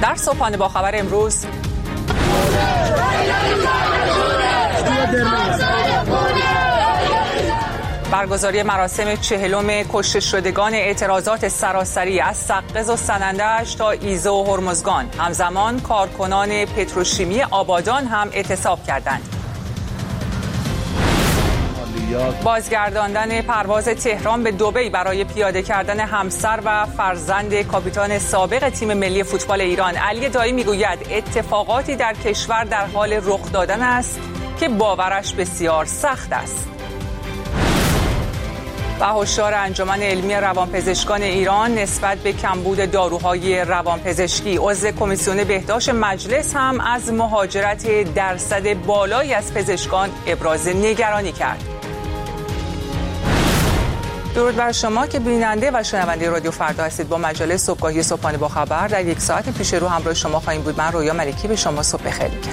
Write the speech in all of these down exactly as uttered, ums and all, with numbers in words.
در صبحانه با خبر امروز برگزاری مراسم چهلم کشته شدگان اعتراضات سراسری از سقز و سنندج تا ایزه و هرمزگان. همزمان کارکنان پتروشیمی آبادان هم اعتصاب کردند. بازگرداندن پرواز تهران به دبی برای پیاده کردن همسر و فرزند کاپیتان سابق تیم ملی فوتبال ایران. علی دایی میگوید اتفاقاتی در کشور در حال رخ دادن است که باورش بسیار سخت است. و هشدار انجمن علمی روانپزشکان ایران نسبت به کمبود داروهای روانپزشکی. عضو کمیسیون بهداشت مجلس هم از مهاجرت درصد بالایی از پزشکان ابراز نگرانی کرد. درود بر شما که بیننده و شنونده رادیو فردا هستید. با مجله صبحگاهی صبحانه با خبر در یک ساعت پیش رو همراه شما خواهیم بود. من رویا ملکی به شما صبح بخیر میگم.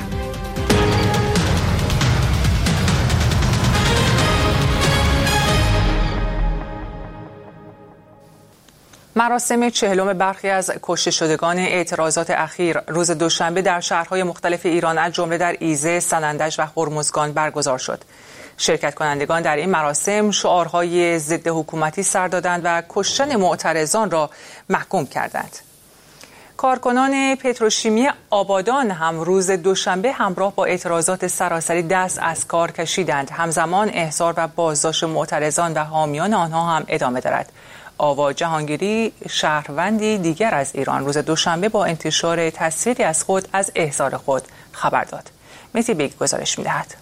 مراسم چهلم برخی از کشته شدگان اعتراضات اخیر روز دوشنبه در شهرهای مختلف ایران از جمله در ایزه، سنندج و هرمزگان برگزار شد. شرکت کنندگان در این مراسم شعارهای ضد حکومتی سر دادند و کشتن معترضان را محکوم کردند. کارکنان پتروشیمی آبادان هم روز دوشنبه همراه با اعتراضات سراسری دست از کار کشیدند. همزمان احضار و بازداشت معترضان و حامیان آنها هم ادامه دارد. آوا جهانگیری، شهروندی دیگر از ایران، روز دوشنبه با انتشار تصویری از خود از احضار خود خبر داد. مهدی بیگ گزارش می‌دهد.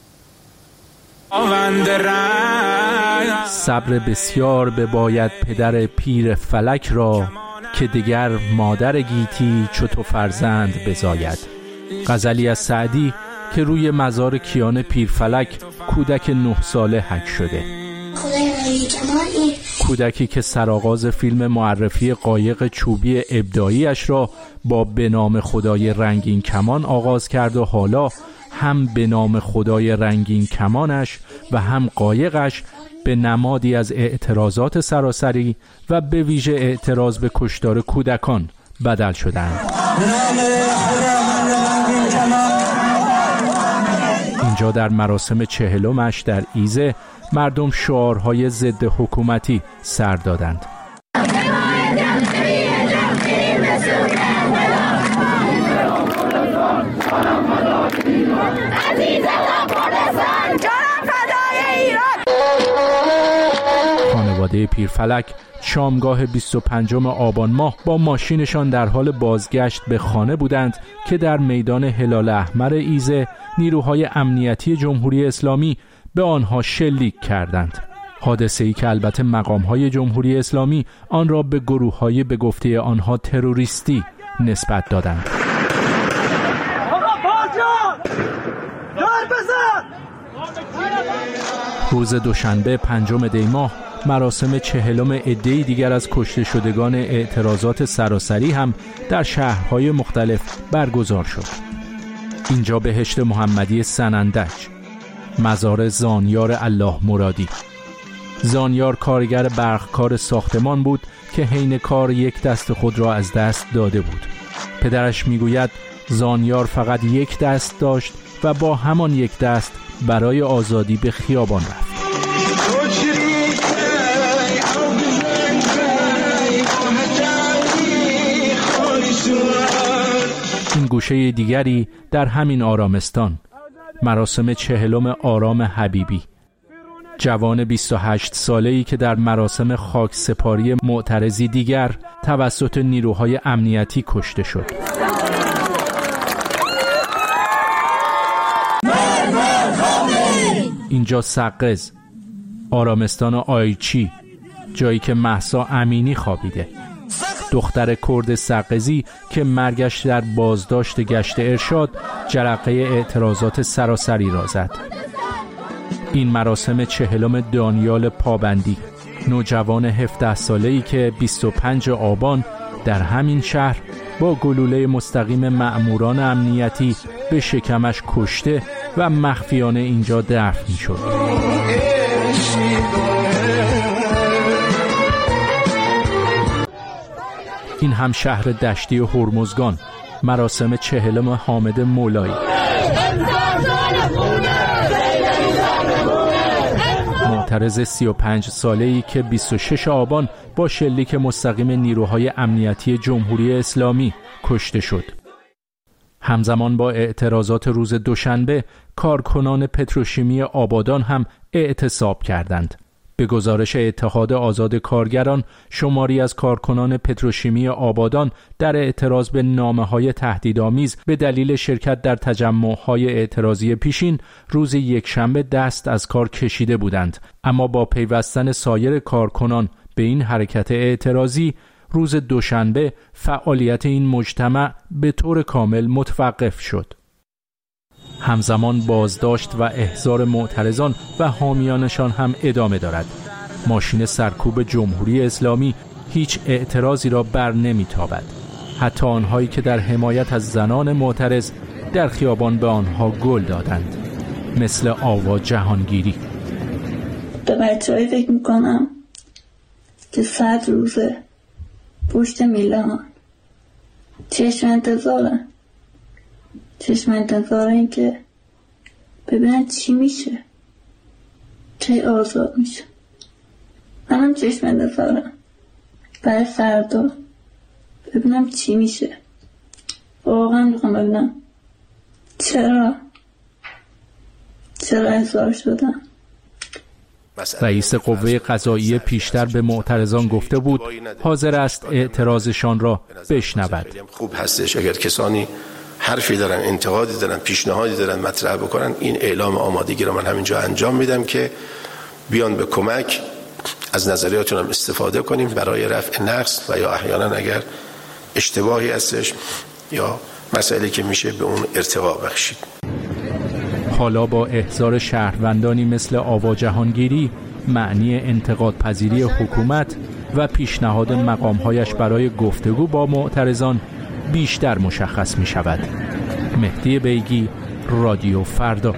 صبر بسیار بباید پدر پیر فلک را، که دیگر مادر گیتی چو تو فرزند بزاید. غزلی از سعدی که روی مزار کیان پیر فلک کودک نه ساله حک شده. کودکی که سرآغاز فیلم معرفی قایق چوبی ابداعیش را با به نام خدای رنگین کمان آغاز کرد و حالا هم به نام خدای رنگین کمانش و هم قایقش به نمادی از اعتراضات سراسری و به ویژه اعتراض به کشتار کودکان بدل شدند. اینجا در مراسم چهلمش در ایزه مردم شعارهای ضد حکومتی سر دادند. خانواده پیرفلک شامگاه بیست و پنجم آبان ماه با ماشینشان در حال بازگشت به خانه بودند که در میدان هلال احمر ایزه نیروهای امنیتی جمهوری اسلامی به آنها شلیک کردند. حادثه‌ای که البته مقام‌های جمهوری اسلامی آن را به گروه‌های به گفته آنها تروریستی نسبت دادند. روز دوشنبه پنجم دی ماه مراسم چهلم عده‌ای دیگر از کشته شدگان اعتراضات سراسری هم در شهرهای مختلف برگزار شد. اینجا بهشت محمدی سنندج، مزار زانیار الله مرادی. زانیار کارگر برقکار ساختمان بود که حین کار یک دست خود را از دست داده بود. پدرش میگوید زانیار فقط یک دست داشت و با همان یک دست برای آزادی به خیابان رفت. این گوشه دیگری در همین آرامستان، مراسم چهلم آرام حبیبی، جوان بیست و هشت ساله‌ای که در مراسم خاک سپاری معترضی دیگر توسط نیروهای امنیتی کشته شد. اینجا سقز، آرامستان آیچی، جایی که مهسا امینی خوابیده، دختر کرد سقزی که مرگش در بازداشت گشت ارشاد جرقه اعتراضات سراسری را زد. این مراسم چهلم دانیال پابندی، نوجوان هفده ساله‌ای که بیست و پنجم آبان در همین شهر با گلوله مستقیم مأموران امنیتی به شکمش کشته و مخفیانه اینجا دفن شد. این هم شهر دشتی و هرمزگان، مراسم چهلم حامد مولایی. معترض سی و پنج ساله‌ای که بیست و شش آبان با شلیک مستقیم نیروهای امنیتی جمهوری اسلامی کشته شد. همزمان با اعتراضات روز دوشنبه، کارکنان پتروشیمی آبادان هم اعتصاب کردند. به گزارش اتحاد آزاد کارگران، شماری از کارکنان پتروشیمی آبادان در اعتراض به نامه‌های تهدیدآمیز به دلیل شرکت در تجمع‌های اعتراضی پیشین روز یکشنبه دست از کار کشیده بودند، اما با پیوستن سایر کارکنان به این حرکت اعتراضی، روز دوشنبه فعالیت این مجتمع به طور کامل متوقف شد. همزمان بازداشت و احضار معترضان و حامیانشان هم ادامه دارد. ماشین سرکوب جمهوری اسلامی هیچ اعتراضی را بر نمی‌تابد. حتی آنهایی که در حمایت از زنان معترض در خیابان به آنها گل دادند، مثل آوا جهانگیری. به بچه‌هایی فکر می‌کنم که صد روزه پشت میلان چشم انتظارن چشم انتظار این که ببینن چی میشه، چه آزاد میشه. منم چشم انتظارم برای فردا ببینم چی میشه. واقعا میخوام ببینم چرا چرا احضار شدم. رئیس قوه قضاییه پیشتر به معترضان گفته بود حاضر است اعتراضشان را بشنود. خوب هستش اگر کسانی حرفی دارن، انتقادی دارن، پیشنهادی دارن مطرح بکنن. این اعلام آمادگی رو من همینجا انجام میدم که بیان به کمک، از نظریاتون هم استفاده کنیم برای رفع نقص و یا احیانا اگر اشتباهی هستش یا مسائلی که میشه به اون ارتقا بخشید. حالا با احضار شهروندانی مثل آوا جهانگیری، معنی انتقاد پذیری حکومت و پیشنهاد مقامهایش برای گفتگو با معترضان بیشتر مشخص می شود. مهدی بیگی، رادیو فردا.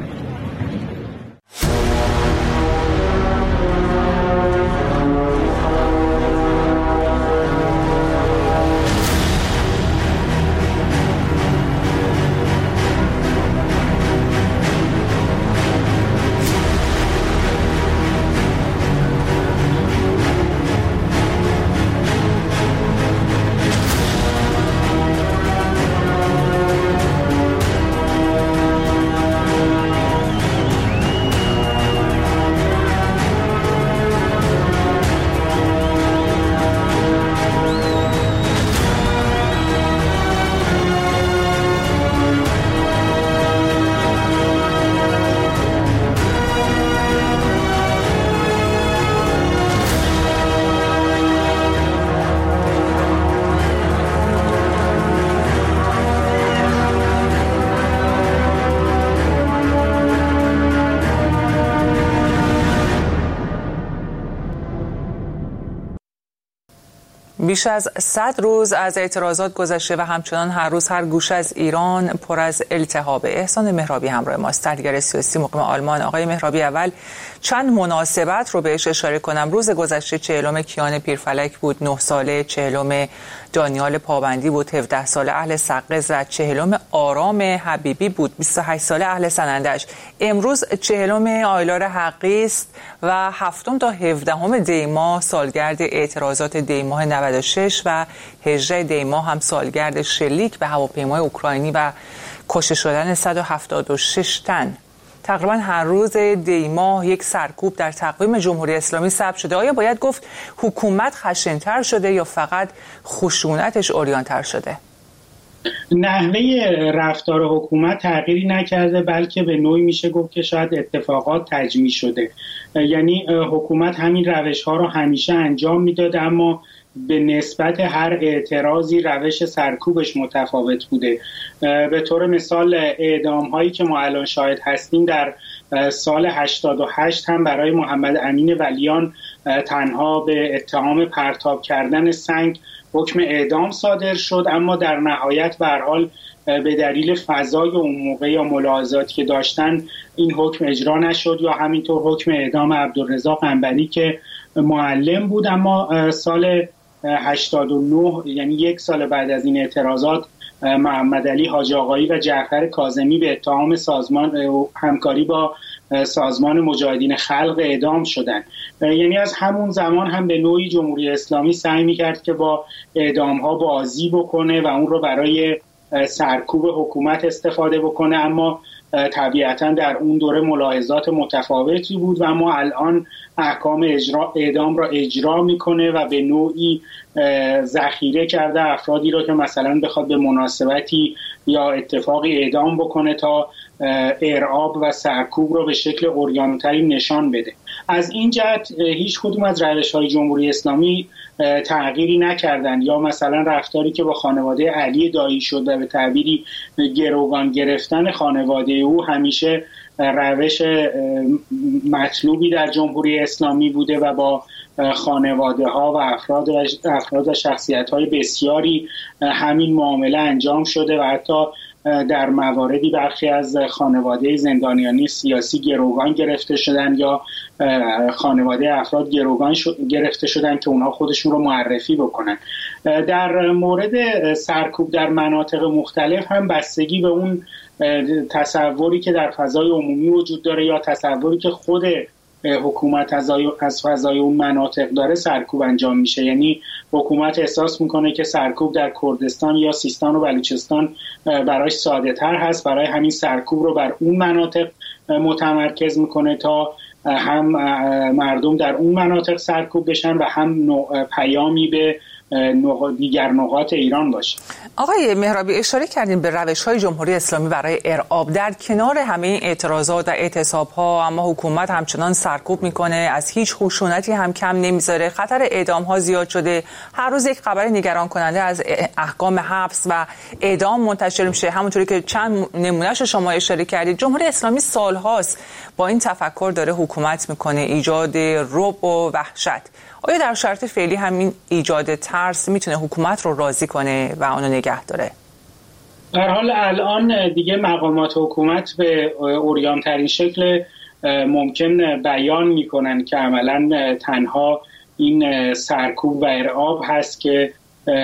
بیش از صد روز از اعتراضات گذشته و همچنان هر روز هر گوشه از ایران پر از التهاب. احسان مهرابی همراه ماست، تحلیلگر سیاسی مقیم آلمان. آقای مهرابی، اول چند مناسبت رو بهش اشاره کنم. روز گذشته چهلم کیان پیرفلک بود، نه ساله. چهلم دانیال پابندی بود، هفده ساله اهل سقه زد. چهلم آرام حبیبی بود، بیست و هشت ساله اهل سنندج. امروز چهلم آیلار حقی است و هفتم تا هفدهم دی ماه سالگرد اعتراضات دی ماه نود و شش و هجده دی ماه هم سالگرد شلیک به هواپیمای اوکراینی و کشته شدن صد و هفتاد و شش تن. تقریبا هر روز دی ماه یک سرکوب در تقویم جمهوری اسلامی ثبت شده. آیا باید گفت حکومت خشن‌تر شده یا فقط خشونتش عریان‌تر شده؟ نحوه رفتار حکومت تغییری نکرده، بلکه به نوعی میشه گفت که شاید اتفاقات تجمیع شده. یعنی حکومت همین روش‌ها رو همیشه انجام میداد، اما به نسبت هر اعتراضی روش سرکوبش متفاوت بوده. به طور مثال اعدام هایی که ما الان شاهد هستیم در سال هشتاد و هشت هم برای محمد امین ولیان تنها به اتهام پرتاب کردن سنگ حکم اعدام صادر شد، اما در نهایت به هر حال به دلیل فضای اون موقع یا ملاحظاتی که داشتن این حکم اجرا نشد، یا همینطور حکم اعدام عبدالرضا قنبری که معلم بود. اما سال هشتاد و نه، یعنی یک سال بعد از این اعتراضات، محمد علی حاج آقایی و جعفر کاظمی به اتهام سازمان همکاری با سازمان مجاهدین خلق اعدام شدن. یعنی از همون زمان هم به نوعی جمهوری اسلامی سعی می‌کرد که با اعدام‌ها بازی بکنه و اون رو برای سرکوب حکومت استفاده بکنه، اما طبیعتاً در اون دوره ملاحظات متفاوتی بود و ما الان احکام اجرا اعدام را اجرا میکنه و به نوعی ذخیره کرده افرادی را که مثلا بخواد به مناسبتی یا اتفاقی اعدام بکنه تا ارعاب و سرکوب رو به شکل عریان‌تری نشان بده. از این جهت هیچ کدوم از روش‌های جمهوری اسلامی تغییری نکردن، یا مثلا رفتاری که با خانواده علی دایی شد و به تعبیری گروگان گرفتن خانواده او همیشه روش مطلوبی در جمهوری اسلامی بوده و با خانواده ها و افراد و افراد و شخصیت های بسیاری همین معامله انجام شده و حتی در مواردی برخی از خانواده زندانیانی سیاسی گروگان گرفته شدن یا خانواده افراد گروگان گرفته شدن که اونها خودشون رو معرفی بکنن. در مورد سرکوب در مناطق مختلف هم بستگی به اون تصوری که در فضای عمومی وجود داره یا تصوری که خود حکومت از فضای اون مناطق داره سرکوب انجام میشه. یعنی حکومت احساس میکنه که سرکوب در کردستان یا سیستان و بلوچستان برایش ساده تر هست، برای همین سرکوب رو بر اون مناطق متمرکز میکنه تا هم مردم در اون مناطق سرکوب بشن و هم پیامی به دیگر نقاط ایران باشه. آقای مهرابی، اشاره کردیم به روش‌های جمهوری اسلامی برای ارعاب. در کنار همه این اعتراضات و اعتصاب‌ها اما حکومت همچنان سرکوب میکنه، از هیچ خشونتی هم کم نمیذاره. خطر اعدام‌ها زیاد شده. هر روز یک خبر نگران کننده از احکام حبس و اعدام منتشر میشه. همونطوری که چند نمونهش شما اشاره کردید، جمهوری اسلامی سال‌هاست با این تفکر داره حکومت میکنه، ایجاد رعب و وحشت. آیا در شرط فعلی همین ایجاد ترس میتونه حکومت رو راضی کنه و اونو نگه داره؟ در حال الان دیگه مقامات حکومت به عریان‌ترین شکل ممکن بیان میکنن که عملاً تنها این سرکوب و ارعاب هست که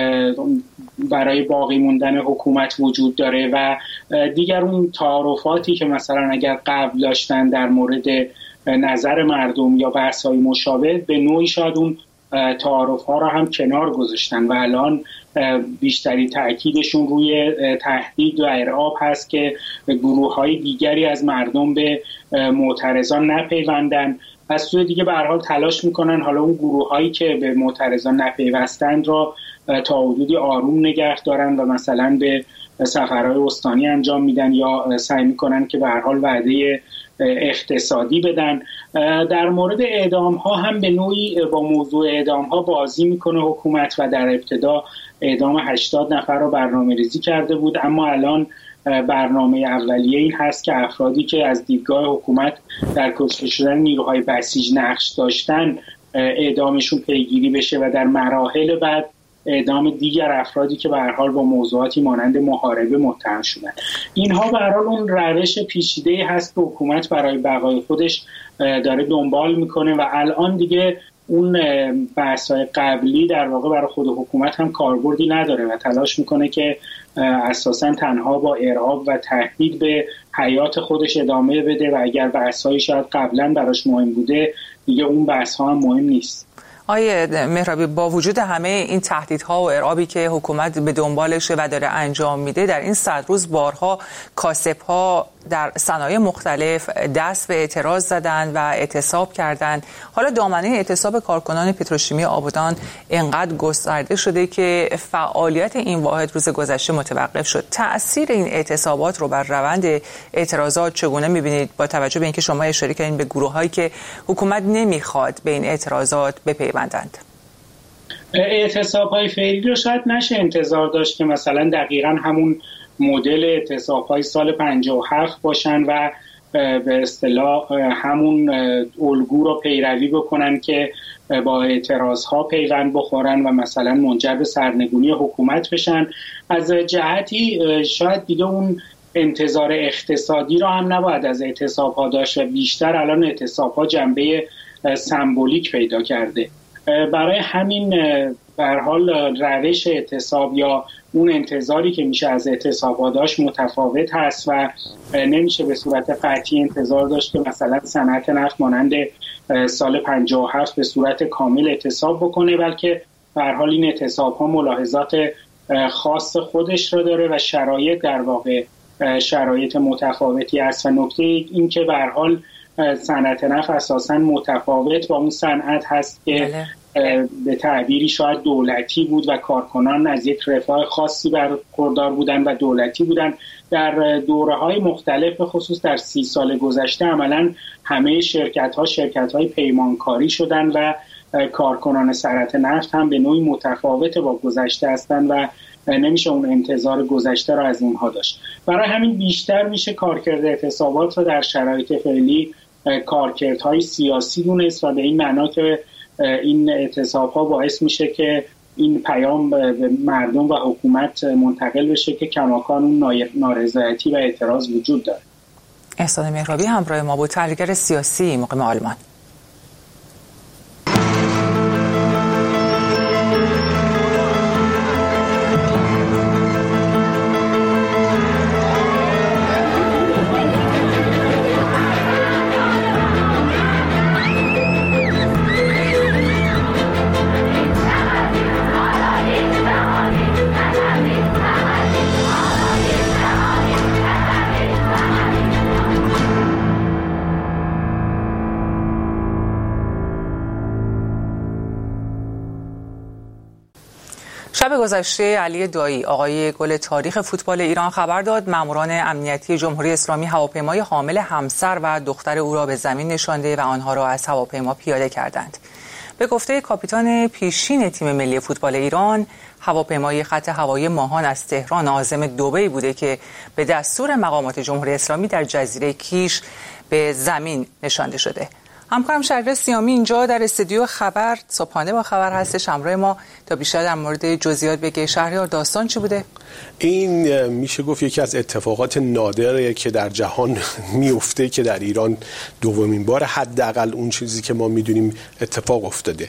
برای باقی موندن حکومت وجود داره و دیگر اون تعارفاتی که مثلا اگر قبل داشتن در مورد نظر مردم یا بحث‌های مشابه به نوعی شاید اون تعارف‌ها را هم کنار گذاشتن و الان بیشتری تأکیدشون روی تهدید و ارعاب هست که گروه‌های دیگری از مردم به معترضان نپیوندن. از سوی دیگه به هر حال تلاش میکنن حالا اون گروه‌هایی که به معترضان نپیوستند را تا حدودی آروم نگه دارن و مثلا به سفرهای استانی انجام میدن یا سعی میکنن که به هر حال وعده اقتصادی بدن. در مورد اعدام ها هم به نوعی با موضوع اعدام ها بازی میکنه حکومت و در ابتدا اعدام هشتاد نفر رو برنامه ریزی کرده بود، اما الان برنامه اولیه این هست که افرادی که از دیدگاه حکومت در کشته شدن نیروهای بسیج نقش داشتن اعدامشون پیگیری بشه و در مراحل بعد اعدام دیگر افرادی که به هر حال با موضوعاتی مانند محاربه متهم شدن. اینها به هر حال اون روش پیچیده‌ای هست که حکومت برای بقای خودش داره دنبال میکنه و الان دیگه اون بحث‌های قبلی در واقع برای خود حکومت هم کاربردی نداره و تلاش میکنه که اساساً تنها با ارعاب و تهدید به حیات خودش ادامه بده و اگر بحث‌هایی شاید قبلا براش مهم بوده دیگه اون بحث‌ها هم مهم نیست. آیه مهرابی، با وجود همه این تهدیدها و ارعابی که حکومت به دنبالشه و داره انجام میده، در این صد روز بارها کاسب‌ها در صنایع مختلف دست به اعتراض زدن و اعتصاب کردند. حالا دامنه اعتصاب کارکنان پتروشیمی آبادان انقدر گسترده شده که فعالیت این واحد روز گذشته متوقف شد. تأثیر این اعتصابات رو بر روند اعتراضات چگونه می‌بینید با توجه به اینکه شما اشاره کردین به گروه‌هایی که حکومت نمیخواد به این اعتراضات بپیوندند؟ اعتصاب‌های فعلی رو شاید نشه انتظار داشت که مثلا دقیقاً همون مدل اعتصاب‌های سال پنجاه و هفت باشن و به اصطلاح همون الگو رو پیروی بکنن که با اعتراض‌ها پیوند بخورن و مثلا منجر به سرنگونی حکومت بشن. از جهتی شاید دیگه اون انتظار اقتصادی رو هم نباید از اعتصاب‌ها داشت و بیشتر الان اعتصاب‌ها جنبه سمبولیک پیدا کرده. برای همین به هر حال روش اعتصاب یا اون انتظاری که میشه از اعتصاب‌ها داشت متفاوت هست و نمیشه به صورت قطعی انتظار داشت که مثلا صنعت نفت مانند سال پنجاه و هفت به صورت کامل اعتصاب بکنه، بلکه به هر حال این اعتصاب‌ها ملاحظات خاص خودش رو داره و شرایط در واقع شرایط متفاوتی است. و نکته این که به هر حال صنعت نفت اساساً متفاوت با اون صنعت هست که به تعبیری شاید دولتی بود و کارکنان از یک رفاه خاصی برخوردار بودن و دولتی بودن. در دوره‌های مختلف به خصوص در سی سال گذشته عملاً همه شرکت‌ها شرکت‌های پیمانکاری شدن و کارکنان صنعت نفت هم به نوعی متفاوت با گذشته هستند و نمیشه اون انتظار گذشته را از اونها داشت. برای همین بیشتر میشه کارکرد اعتصابات رو در شرایط فعلی کارکردهای سیاسی دونست و به این معنا که این اعتصاب‌ها باعث میشه که این پیام به مردم و حکومت منتقل بشه که کماکان اون نارضایتی و اعتراض وجود داره. احسان مهرابی همراه ما بود، تحلیلگر سیاسی مقیم آلمان. شب گذشته علی دایی، آقای گل تاریخ فوتبال ایران، خبر داد ماموران امنیتی جمهوری اسلامی هواپیمای حامل همسر و دختر او را به زمین نشانده و آنها را از هواپیما پیاده کردند. به گفته کاپیتان پیشین تیم ملی فوتبال ایران، هواپیمای خط هوایی ماهان از تهران عازم دبی بوده که به دستور مقامات جمهوری اسلامی در جزیره کیش به زمین نشانده شده. همکارم شهریار سیامی اینجا در استودیو خبر صبحانه با خبر هستش، همراه ما تا بیشتر در مورد جزئیات بگه. شهریار، داستان چی بوده؟ این میشه گفت یکی از اتفاقات نادره که در جهان میفته که در ایران دومین بار حداقل اون چیزی که ما میدونیم اتفاق افتاده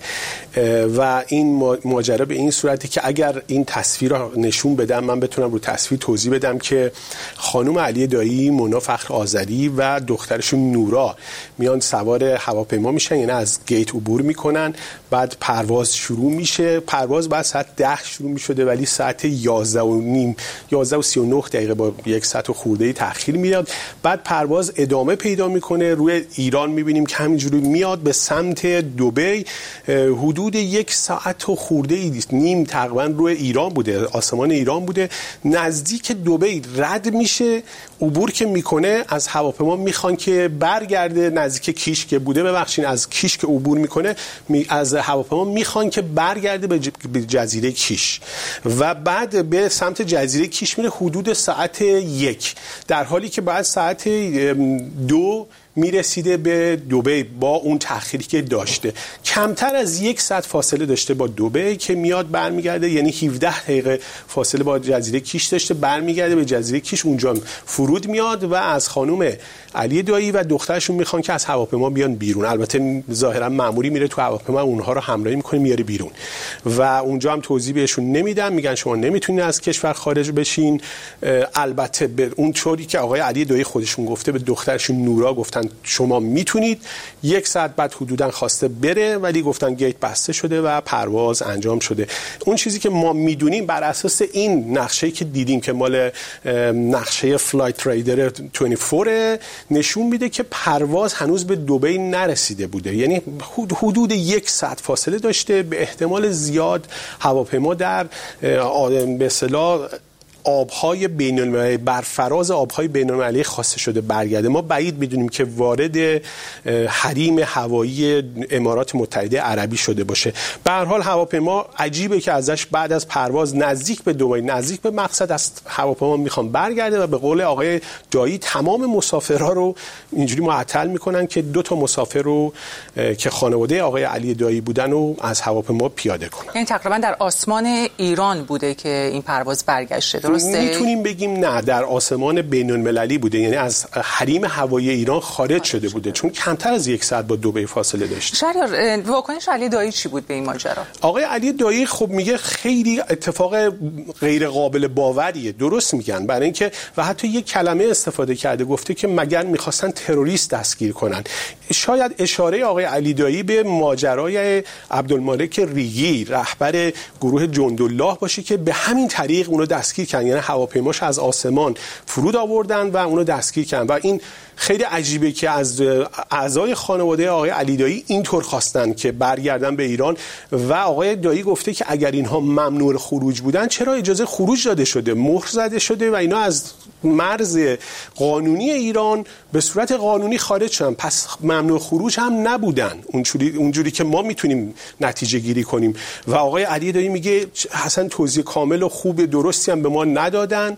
و این ماجرا به این صورتی که اگر این تصویر رو نشون بدم من بتونم رو تصویر توضیح بدم که خانم علی دایی، مونا فخر آذری و دخترشون نورا میان سوار هواپیما میشن، یعنی از گیت عبور میکنن، بعد پرواز شروع میشه. پرواز بعد ساعت ده شروع میشده ولی ساعت یازده و نیم یازده و سی و نه دقیقه با یک ساعت و خورده تأخیر میاد. بعد پرواز ادامه پیدا میکنه، روی ایران میبینیم که همینجوری میاد به سمت دبی. حدود یک ساعت و خورده نیم تقریبا روی ایران بوده، آسمان ایران بوده. نزدیک دبی رد میشه، عبور که میکنه از هواپیما میخوان که برگرده نزدیک کیش که بوده، ببخشید از کیش که عبور میکنه از هواپیما میخوان که برگرده به جزیره کیش و بعد به سمت جزیره کیش میره حدود ساعت یک، در حالی که بعد ساعت دو میرسیده به دبی با اون تأخیری که داشته. کمتر از یک ساعت فاصله داشته با دبی که میاد برمیگرده، یعنی هفده دقیقه فاصله با جزیره کیش داشته، برمیگرده به جزیره کیش، اونجا فرود میاد و از خانم علی دایی و دخترشون میخوان که از هواپیما بیان بیرون. البته ظاهرا مأموری میره تو هواپیما اونها رو همراهی میکنه میاره بیرون و اونجا هم توضیح بهشون نمیدن، میگن شما نمیتونید از کشور خارج بشین. البته به اون طوری که آقای علی دایی خودشون گفته به دخترشون نورا گفتن شما میتونید. یک ساعت بعد حدوداً خواسته بره ولی گفتن گیت بسته شده و پرواز انجام شده. اون چیزی که ما میدونیم بر اساس این نقشه‌ای که دیدیم که مال نقشه فلایت رایدر بیست و چهار نشون میده که پرواز هنوز به دبی نرسیده بوده، یعنی حدود یک ساعت فاصله داشته. به احتمال زیاد هواپیما در به اصطلاح آبهای بین‌المللی بر فراز آبهای بین‌المللی خواسته شده برگرده. ما بعید میدونیم که وارد حریم هوایی امارات متحده عربی شده باشه. به هر حال هواپیما عجیبه که ازش بعد از پرواز نزدیک به دبی، نزدیک به مقصد، از هواپیما میخوان برگرده و به قول آقای دایی تمام مسافرها رو اینجوری معطل میکنن که دو تا مسافر رو که خانواده آقای علی دایی بودن رو از هواپیما پیاده کنن. این تقریبا در آسمان ایران بوده که این پرواز برگشته. درسته؟ میتونیم بگیم نه، در آسمان بین‌المللی بوده، یعنی از حریم هوایی ایران خارج شده بوده، چون کمتر از یک ساعت با دبی فاصله داشت. شهریار، واکنش علی دایی چی بود به این ماجرا؟ آقای علی دایی خب میگه خیلی اتفاق غیر قابل باوریه. درست میگن، برای اینکه و حتی یک کلمه استفاده کرده، گفته که مگر میخواستن تروریست دستگیر کنن. شاید اشاره آقای علی دایی به ماجرای عبدالمالک ریگی، رهبر گروه جندالله باشه که به همین طریق اونو دستگیر کردن، یعنی هواپیماش از آسمان فرود آوردن و اونو دستگیر کردن. و این خیلی عجیبه که از اعضای خانواده آقای علی دایی اینطور خواستن که برگردن به ایران و آقای دایی گفته که اگر اینها ممنوع خروج بودن چرا اجازه خروج داده شده، مهر زده شده و اینا از مرز قانونی ایران به صورت قانونی خارج شدن، پس ممنوع خروج هم نبودن اونجوری اونجوری که ما میتونیم نتیجه گیری کنیم. و آقای علی دایی میگه اصلا توضیح کامل و خوب درستی هم به ما ندادن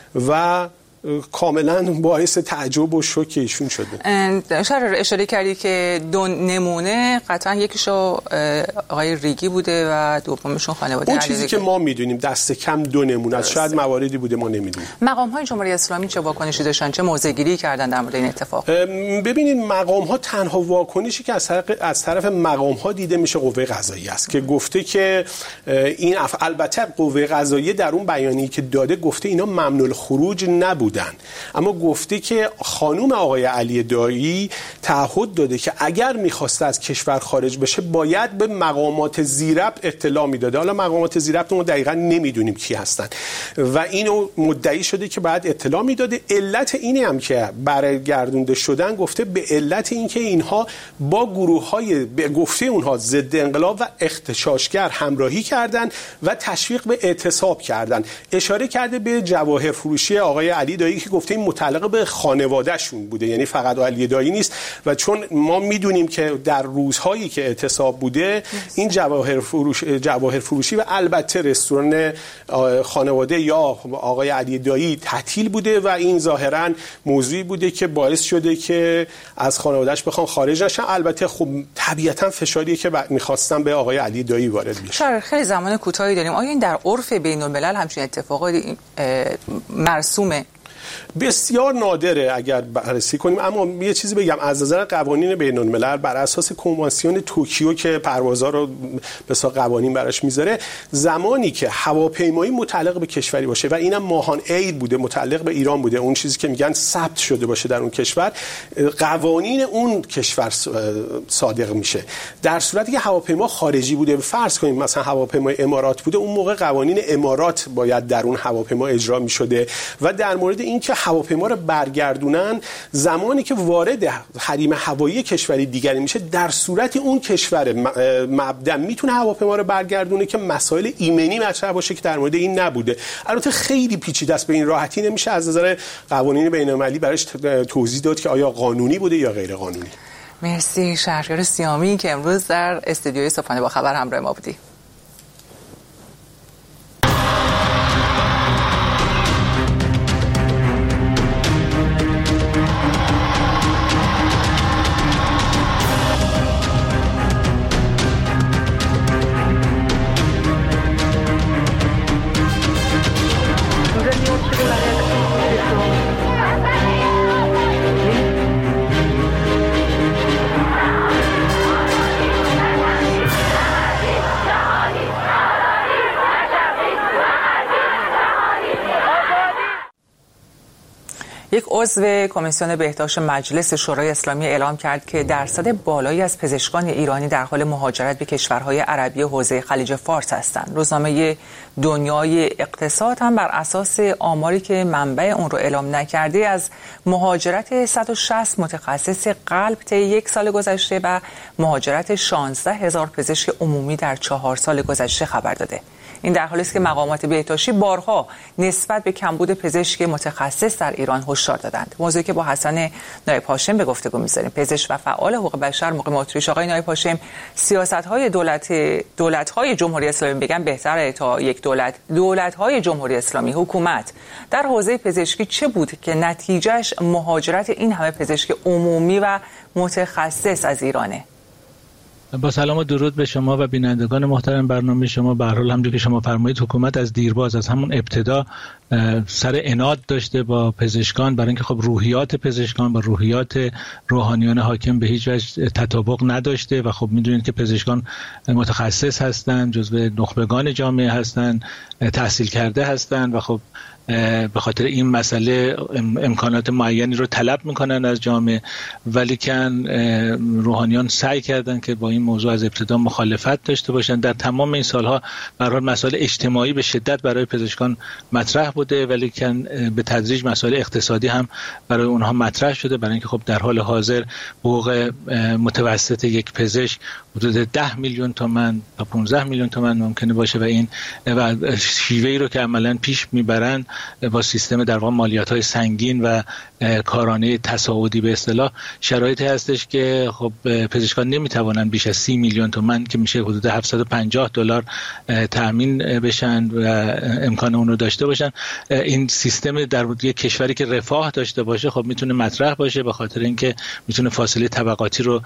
و کاملا باعث تعجب و شوک ایشون شده. شهریار، اشاره کردی که دو نمونه قطعا یکیشو آقای ریگی بوده و دومشون خانواده اون علی چیزی که ما میدونیم دست کم دو نمونه است، شاید مواردی بوده ما نمیدونیم. مقام های جمهوری اسلامی چه واکنشی داشتن، چه موضع‌گیری کردن در مورد این اتفاق؟ ببینید مقام ها تنها واکنشی که از طرف از طرف مقام ها دیده میشه قوه قضاییه است که گفته که این اف... البته قوه قضاییه در اون بیانیه‌ای که داده گفته اینا ممنوع الخروج نبود، اما گفته که خانوم آقای علی دایی تعهد داده که اگر می‌خواسته از کشور خارج بشه باید به مقامات ذی‌ربط اطلاع میداده. حالا مقامات ذی‌ربط ما دقیقاً نمیدونیم کی هستن و اینو مدعی شده که بعد اطلاع میداده. علت اینه هم که برگردونده شدن گفته به علت اینکه اینها با گروه‌های به گفته اونها ضد انقلاب و اغتشاشگر همراهی کردن و تشویق به اعتصاب کردن. اشاره کرده به جواهر فروشی آقای علی دایی که گفته این متعلق به خانواده‌شون بوده، یعنی فقط علی دایی نیست. و چون ما میدونیم که در روزهایی که اعتصاب بوده این جواهر فروش جواهر فروشی و البته رستوران خانواده یا آقای علی دایی تعطیل بوده و این ظاهراً موضوعی بوده که باعث شده که از خانواده‌اش بخوان خارج نشن. البته خب طبیعتاً فشاریه که می‌خواستن به آقای علی دایی وارد بشن. خیلی زمان کوتاهی داریم. آیا این در عرف بین‌الملل همچین اتفاقاتی مرسومه؟ بسیار نادره اگر بررسی کنیم، اما یه چیزی بگم از نظر قوانین بین‌الملل بر اساس کنوانسیون توکیو که پروازها رو به اساس قوانین براش میذاره، زمانی که هواپیمایی متعلق به کشوری باشه و اینم ماهان ایر بوده متعلق به ایران بوده، اون چیزی که میگن ثبت شده باشه در اون کشور، قوانین اون کشور صادق میشه. در صورتی که هواپیما خارجی بوده، فرض کنیم مثلا هواپیمای امارات بوده، اون موقع قوانین امارات باید در اون هواپیما اجرا میشده. و در مورد این که هواپیما رو برگردونن، زمانی که وارد حریم هوایی کشوری دیگری میشه، در صورتی اون کشور مبدأ میتونه هواپیما رو برگردونه که مسائل ایمنی مطرح باشه که در مورد این نبوده. البته خیلی پیچیده است، به این راحتی نمیشه از نظر قوانین بین‌المللی براش توضیح داد که آیا قانونی بوده یا غیر قانونی. مرسی شهریار سیامی که امروز در استودیوی صبحانه با خبر همراه ما بودی. یک عضو کمیسیون بهداشت مجلس شورای اسلامی اعلام کرد که درصد بالایی از پزشکان ایرانی در حال مهاجرت به کشورهای عربی حوزه خلیج فارس هستند. روزنامه دنیای اقتصاد هم بر اساس آماری که منبع اون رو اعلام نکرده از مهاجرت صد و شصت متخصص قلب طی یک سال گذشته و مهاجرت شانزده هزار پزشک عمومی در چهار سال گذشته خبر داده. این در حالی است که مقامات بهداشتی بارها نسبت به کمبود پزشک متخصص در ایران هشدار دادند. موضوعی که با حسن نایب هاشم به گفتگو می‌ذاریم. پزشک و فعال حقوق بشر مقیم اتریش. آقای نایب هاشم، سیاست‌های دولت دولت‌های جمهوری اسلامی، بگم بهتره تا یک دولت دولت‌های جمهوری اسلامی، حکومت در حوزه پزشکی چه بود که نتیجهش مهاجرت این همه پزشک عمومی و متخصص از ایرانه؟ با سلام و درود به شما و بینندگان محترم برنامه شما. به هر حال همونجوری که شما فرمایید حکومت از دیرباز از همون ابتدا سر عناد داشته با پزشکان، برای اینکه خب روحیات پزشکان با روحیات روحانیون حاکم به هیچ وجه تطابق نداشته و خب میدونید که پزشکان متخصص هستند، جزو نخبگان جامعه هستند، تحصیل کرده هستند و خب به خاطر این مسئله امکانات معینی رو طلب میکنن از جامعه، ولی کن روحانیان سعی کردن که با این موضوع از ابتدا مخالفت داشته باشن. در تمام این سالها به هر حال مسائل اجتماعی به شدت برای پزشکان مطرح بوده، ولی کن به تدریج مسائل اقتصادی هم برای اونها مطرح شده، برای اینکه خب در حال حاضر حقوق متوسط یک پزشک حدود ده میلیون تومان تا پانزده میلیون تومان ممکنه باشه و این و شیوهی رو که عملاً پیش میبرن با سیستم در واقع مالیات‌های سنگین و کارانه تصاعدی به اصطلاح، شرایطی هستش که خب پزشکان نمیتوانن بیش از سی میلیون تومان که میشه حدود هفتصد و پنجاه دلار تامین بشن و امکان اون رو داشته باشن. این سیستم در یک کشوری که رفاه داشته باشه خب میتونه مطرح باشه، به خاطر اینکه میتونه فاصله طبقاتی رو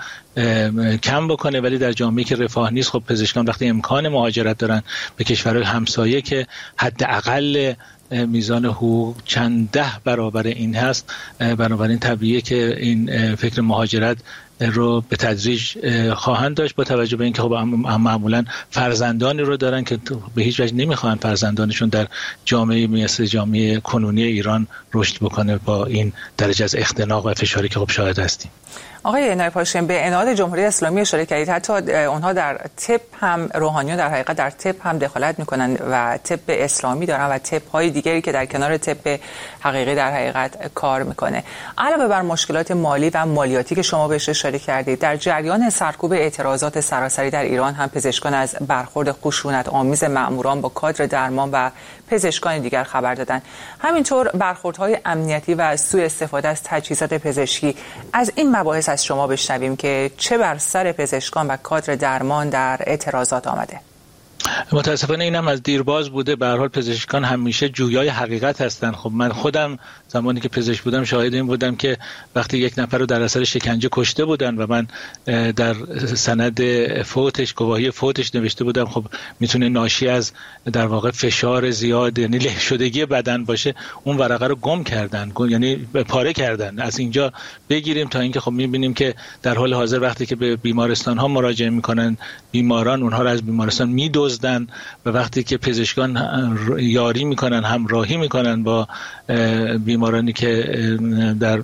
کم بکنه، ولی در جامعه‌ای که رفاه نیست خب پزشکان وقتی امکان مهاجرت دارن به کشورهای همسایه که حداقل میزان حقوق چند ده برابر این هست، بنابراین طبیعیه که این فکر مهاجرت رو به تدریج خواهند داشت، با توجه به اینکه خب معمولا فرزندانی رو دارن که به هیچ وجه نمیخوان فرزندانشون در جامعه مثل جامعه کنونی ایران رشد بکنه با این درجه از اختناق و فشاری که خب شاهد هستیم. آقای نایب هاشم، به عناد جمهوری اسلامی اشاره کردید، حتی اونها در طب هم روحانیون در حقیقت در طب هم دخالت میکنن و طب اسلامی دارن و طب های دیگری که در کنار طب حقیقی در حقیقت کار میکنه. علاوه بر مشکلات مالی و مالیاتی که شما بهش اشاره کردید، در جریان سرکوب اعتراضات سراسری در ایران هم پزشکان از برخورد خشونت آمیز مأموران با کادر درمان و پزشکان دیگر خبر دادن. همینطور برخوردهای امنیتی و سوء استفاده از تجهیزات پزشکی. از این مباحث از شما بشنویم که چه بر سر پزشکان و کادر درمان در اعتراضات آمده. متاسفانه اینم از دیرباز بوده. به هر حال پزشکان همیشه جویای حقیقت هستن. خب من خودم زمانی که پزشک بودم شاهد این بودم که وقتی یک نفر رو در اثر شکنجه کشته بودن و من در سند فوتش گواهی فوتش نوشته بودم خب میتونه ناشی از در واقع فشار زیاد یعنی له شدگی بدن باشه، اون ورقه رو گم کردن، یعنی پاره کردن. از اینجا بگیریم تا اینکه خب میبینیم که در حال حاضر وقتی که به بیمارستان ها مراجعه میکنن بیماران اونها رو از بیمارستان میدزدن و وقتی که پزشکان یاری میکنن همراهی میکنن با بیمارانی که در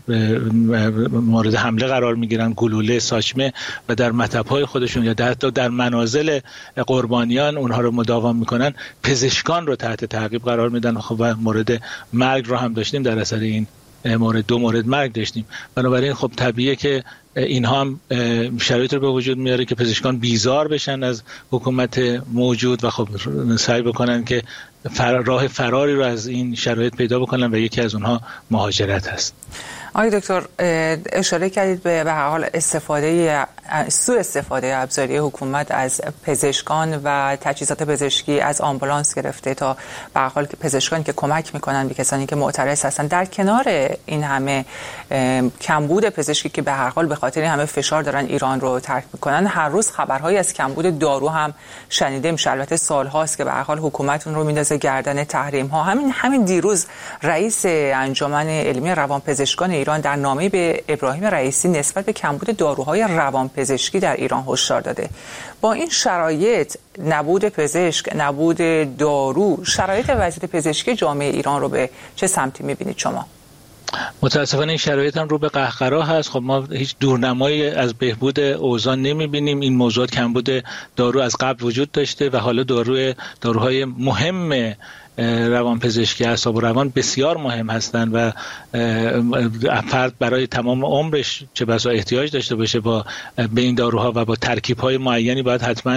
مورد حمله قرار میگیرن، گلوله، ساچمه، و در مطب‌های خودشون یا حتی در منازل قربانیان اونها رو مداوم میکنن، پزشکان رو تحت تعقیب قرار میدن. خب و مورد مرگ رو هم داشتیم، در اثر این مورد دو مورد مرگ داشتیم. بنابراین خب طبیعیه که اینها هم شرایط رو به وجود میاره که پزشکان بیزار بشن از حکومت موجود و خب سعی بکنن که فر... راه فراری رو از این شرایط پیدا بکنن و یکی از اونها مهاجرت هست. آقای دکتر اشاره کردید به به هر حال استفاده سوء استفاده ابزاری حکومت از پزشکان و تجهیزات پزشکی، از آمبولانس گرفته تا به هر حال پزشکان که کمک میکنن به کسانی که معترض هستن. در کنار این همه کمبود پزشکی که به هر حال به خاطر همه فشار دارن ایران رو ترک میکنن، هر روز خبرهایی از کمبود دارو هم شنیده میشه. البته سالهاست که به هر حال حکومت اون رو میندازه گردن تحریم ها. همین همین دیروز رئیس انجمن علمی روانپزشکان ایران در نامه‌ای به ابراهیم رئیسی نسبت به کمبود داروهای روانپزشکی در ایران هشدار داده. با این شرایط، نبود پزشک، نبود دارو، شرایط وضعیت پزشکی جامعه ایران رو به چه سمتی می‌بینید شما؟ متاسفانه این شرایط هم رو به قهقرا هست. خب ما هیچ دورنمایی از بهبود اوضاع نمی‌بینیم. این موضوع کمبود دارو از قبل وجود داشته و حالا داروی داروهای مهم روانپزشکی، اعصاب و روان بسیار مهم هستند و فرد برای تمام عمرش چه بسا احتیاج داشته باشه با به این داروها و با ترکیب‌های معینی باید حتما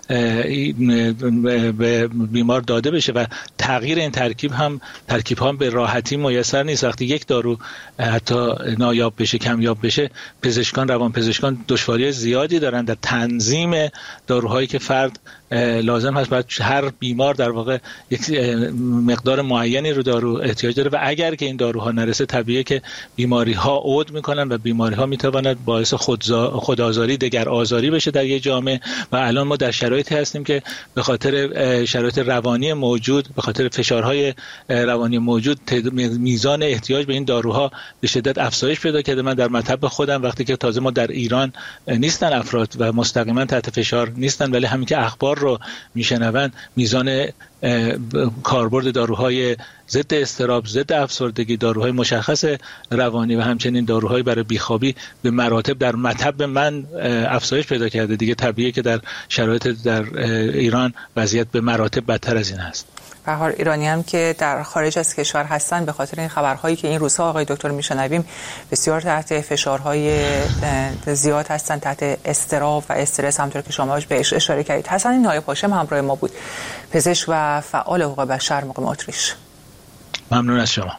به بیمار داده بشه و تغییر این ترکیب هم ترکیب ها به راحتی میسر نیست. وقتی یک دارو حتی نایاب بشه، کمیاب بشه، پزشکان روانپزشکان دشواری زیادی دارن در تنظیم داروهایی که فرد لازم هست. باید هر بیمار در واقع یک مقدار معینی رو دارو احتیاج داره و اگر که این داروها نرسه طبیعیه که بیماری ها عود میکنن و بیماری ها میتواند باعث خودآزاری دگر آزاری بشه در یک جامعه. و الان ما در شرایطی هستیم که به خاطر شرایط روانی موجود، به خاطر فشارهای روانی موجود، میزان احتیاج به این داروها به شدت افزایش پیدا کرده. من در مطب خودم وقتی که تازه ما در ایران نیستن افراد و مستقیما تحت فشار نیستن، ولی همین که اخبار رو میشنون میزان کاربرد داروهای ضد اضطراب، ضد افسردگی، داروهای مشخص روانی و همچنین داروهای برای بیخوابی به مراتب در مطب من افزایش پیدا کرده. دیگه طبیعیه که در شرایط در ایران وضعیت به مراتب بدتر از این هست. به هر حال ایرانی هم که در خارج از کشور هستن به خاطر این خبرهایی که این روزها آقای دکتر میشنویم بسیار تحت فشارهای زیاد هستن، تحت اضطراب و استرس، همونطور که شما بهش اشاره کردید. حسن نایب هاشم همراه ما بود، پزشک و فعال حقوق بشر مقیم اتریش. ممنون از شما.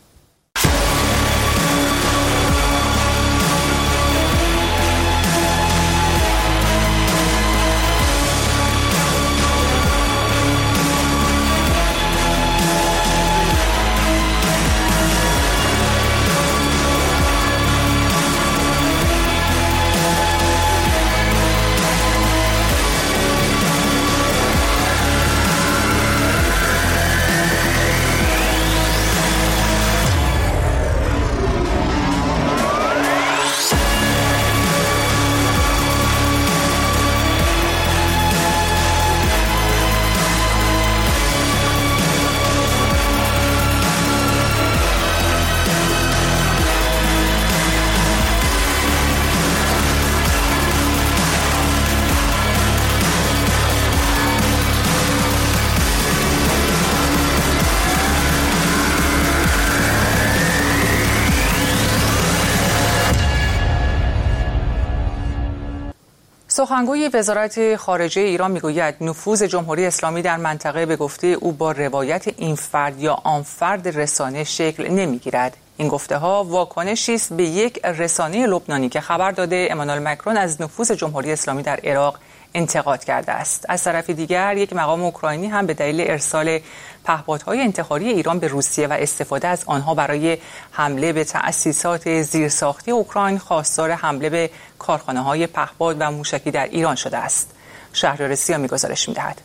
سخنگوی وزارت خارجه ایران میگوید نفوذ جمهوری اسلامی در منطقه به گفته او با روایت این فرد یا آن فرد رسانه شکل نمیگیرد. این گفته ها واکنشی است به یک رسانه لبنانی که خبر داده امانوئل مکرون از نفوذ جمهوری اسلامی در عراق انتقاد کرده است. از طرف دیگر یک مقام اوکراینی هم به دلیل ارسال پهپادهای انتحاری ایران به روسیه و استفاده از آنها برای حمله به تأسیسات زیرساختی اوکراین خواستار حمله به کارخانه‌های پهپاد و موشکی در ایران شده است. شهریار سیامی گزارش می‌دهد.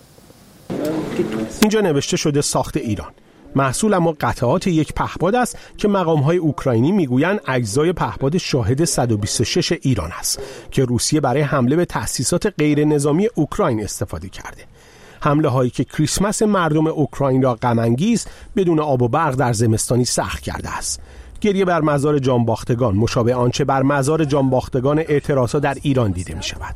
اینجا نوشته شده ساخت ایران. محصول اما قطعات یک پهپاد است که مقام‌های اوکراینی میگویند اجزای پهپاد شاهد صد و بیست و شش ایران است که روسیه برای حمله به تأسیسات غیر نظامی اوکراین استفاده کرده. حمله هایی که کریسمس مردم اوکراین را غم‌انگیز بدون آب و برق در زمستانی سخت کرده است. گریه بر مزار جانباختگان مشابه آنچه بر مزار جانباختگان اعتراضات در ایران دیده می شود.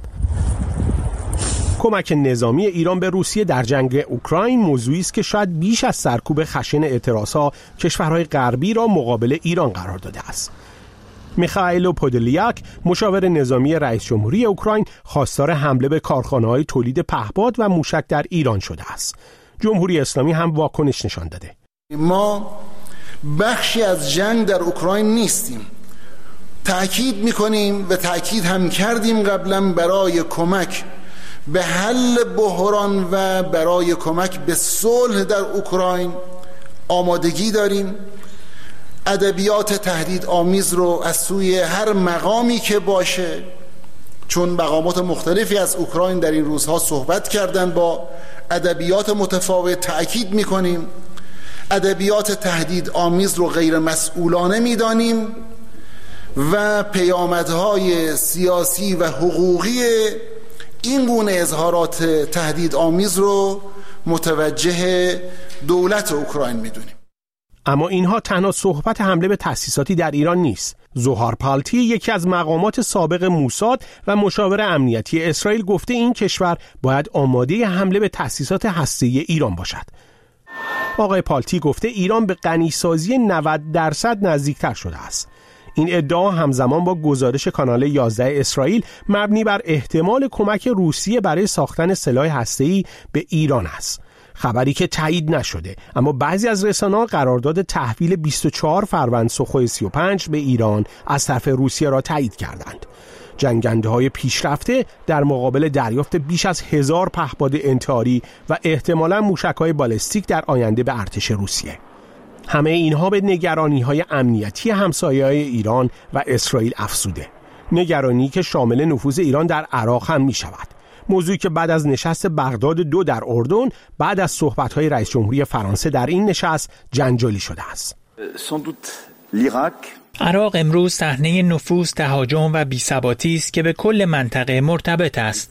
کمک نظامی ایران به روسیه در جنگ اوکراین موضوعی است که شاید بیش از سرکوب خشن اعتراضها کشورهای غربی را مقابل ایران قرار داده است. میخائیل پودلیاک مشاور نظامی رئیس جمهوری اوکراین خواستار حمله به کارخانه‌های تولید پهپاد و موشک در ایران شده است. جمهوری اسلامی هم واکنش نشان داده. ما بخشی از جنگ در اوکراین نیستیم. تأکید می‌کنیم و تأکید هم کردیم قبلا برای کمک به حل بحران و برای کمک به صلح در اوکراین آمادگی داریم. ادبیات تهدید آمیز رو از سوی هر مقامی که باشه، چون مقامات مختلفی از اوکراین در این روزها صحبت کردن، با ادبیات متفاوت تأکید میکنیم. ادبیات تهدید آمیز رو غیر مسئولانه میدانیم و پیامدهای سیاسی و حقوقی این گونه اظهارات تهدید آمیز رو متوجه دولت اوکراین میدونیم. اما اینها تنها صحبت حمله به تأسیساتی در ایران نیست. زوهار پالتی، یکی از مقامات سابق موساد و مشاور امنیتی اسرائیل، گفته این کشور باید آماده حمله به تأسیسات هسته‌ای ایران باشد. آقای پالتی گفته ایران به غنیسازی نود درصد نزدیکتر شده است. این ادعا همزمان با گزارش کانال یازده اسرائیل مبنی بر احتمال کمک روسیه برای ساختن سلاح هسته‌ای به ایران است. خبری که تایید نشده، اما بعضی از رسانه‌ها قرارداد تحویل بیست و چهار فروند سوخوی سی و پنج به ایران از طرف روسیه را تایید کردند. جنگنده‌های پیشرفته در مقابل دریافت بیش از هزار پهپاد انتحاری و احتمالاً موشک‌های بالستیک در آینده به ارتش روسیه. همه اینها به نگرانی‌های امنیتی همسایه‌های ایران و اسرائیل افزوده. نگرانی که شامل نفوذ ایران در عراق هم می‌شود. موضوعی که بعد از نشست بغداد دو در اردن، بعد از صحبت‌های رئیس جمهوری فرانسه در این نشست جنجالی شده است. عراق امروز صحنه نفوذ، تهاجم و بی‌ثباتی است که به کل منطقه مرتبط است.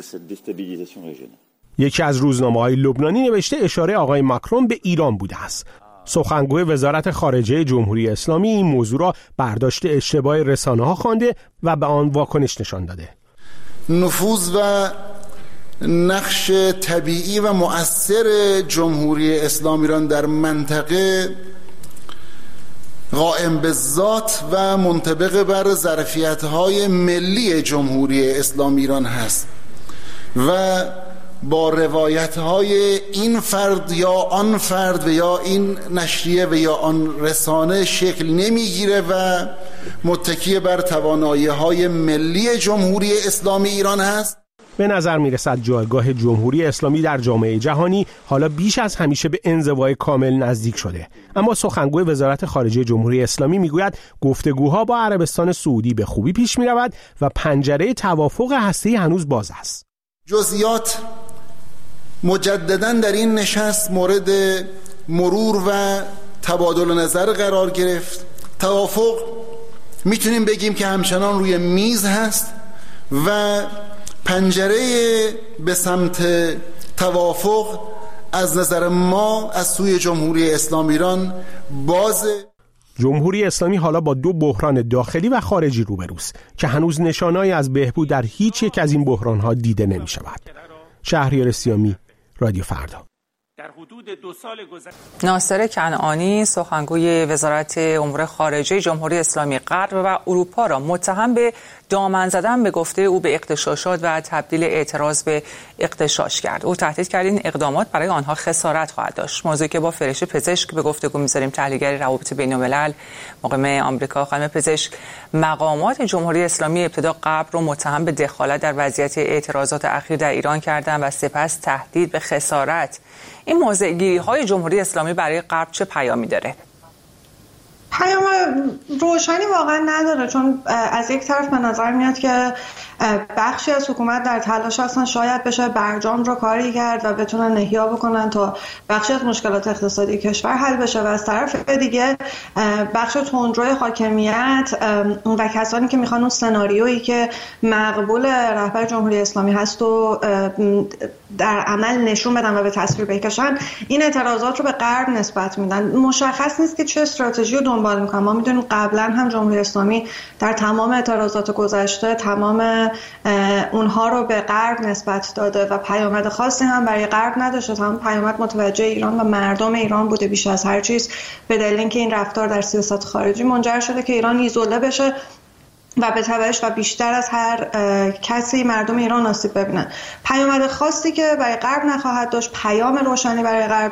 یکی از روزنامه‌های لبنانی نوشته اشاره آقای ماکرون به ایران بوده است. سخنگوی وزارت خارجه جمهوری اسلامی این موضوع را برداشت اشتباه رسانه‌ها خوانده و به آن واکنش نشان داده. نفوذ و نقش طبیعی و مؤثر جمهوری اسلامی ایران در منطقه قائم به ذات و منطبق بر ظرفیت‌های ملی جمهوری اسلامی ایران هست و با روایت‌های این فرد یا آن فرد و یا این نشریه و یا آن رسانه شکل نمیگیره و متکی بر توانایی‌های ملی جمهوری اسلامی ایران هست. به نظر میرسد جایگاه جمهوری اسلامی در جامعه جهانی حالا بیش از همیشه به انزوای کامل نزدیک شده. اما سخنگوی وزارت خارجه جمهوری اسلامی میگوید گفتگوها با عربستان سعودی به خوبی پیش میرود و پنجره توافق هسته‌ای هنوز باز است. جزئیات مجدداً در این نشست مورد مرور و تبادل نظر قرار گرفت. توافق میتونیم بگیم که همچنان روی میز هست و پنجره به سمت توافق از نظر ما از سوی جمهوری اسلامی ایران بازه. جمهوری اسلامی حالا با دو بحران داخلی و خارجی روبروست که هنوز نشانه‌ای از بهبود در هیچ یک از این بحران‌ها دیده نمی‌شود. شهریار سیامی، رادیو فردا. در حدود دو سال گذشته ناصر کنعانی سخنگوی وزارت امور خارجه جمهوری اسلامی غرب و اروپا را متهم به دامن زدن به گفته او به اغتشاشات و تبدیل اعتراض به اغتشاش کرد. او تهدید کرد این اقدامات برای آنها خسارت خواهد داشت. موضوعی که با فرشته پزشک به گفتگو می‌ذاریم، تحلیلگر روابط بین‌الملل مقیم آمریکا. خانم پزشک، مقامات جمهوری اسلامی ابتدا غرب رو متهم به دخالت در وضعیت اعتراضات اخیر در ایران کردند و سپس تهدید به خسارت. این موضع‌گیری‌های جمهوری اسلامی برای غرب چه پیامی داره؟ پیام روشنی واقعا نداره، چون از یک طرف به نظر میاد که بخشی از حکومت در تلاش هستن شاید بشه برجام رو کاری کرد و بتونن احیا بکنن تا بخشی از مشکلات اقتصادی کشور حل بشه و از طرف دیگه بخش تندروی حاکمیت و کسانی که میخوان اون سناریویی که مقبول رهبر جمهوری اسلامی هست و در عمل نشون بدن و به تصویر بکشن، این اعتراضات رو به غرب نسبت میدن. مشخص نیست که چه استراتژی رو دنبال میکنن. ما میدونیم قبلا هم جمهوری اسلامی در تمام اعتراضات گذشته تمام اونها رو به غرب نسبت داده و پیامد خاصی هم برای غرب نداشته. تمام پیامد متوجه ایران و مردم ایران بوده بیش از هر چیز، به دلیل اینکه این رفتار در سیاست خارجی منجر شده که ایران ایزوله بشه و به تبعش و بیشتر از هر کسی مردم ایران آسیب ببینن. پیامد خاصی که برای غرب نخواهد داشت، پیام روشنی برای غرب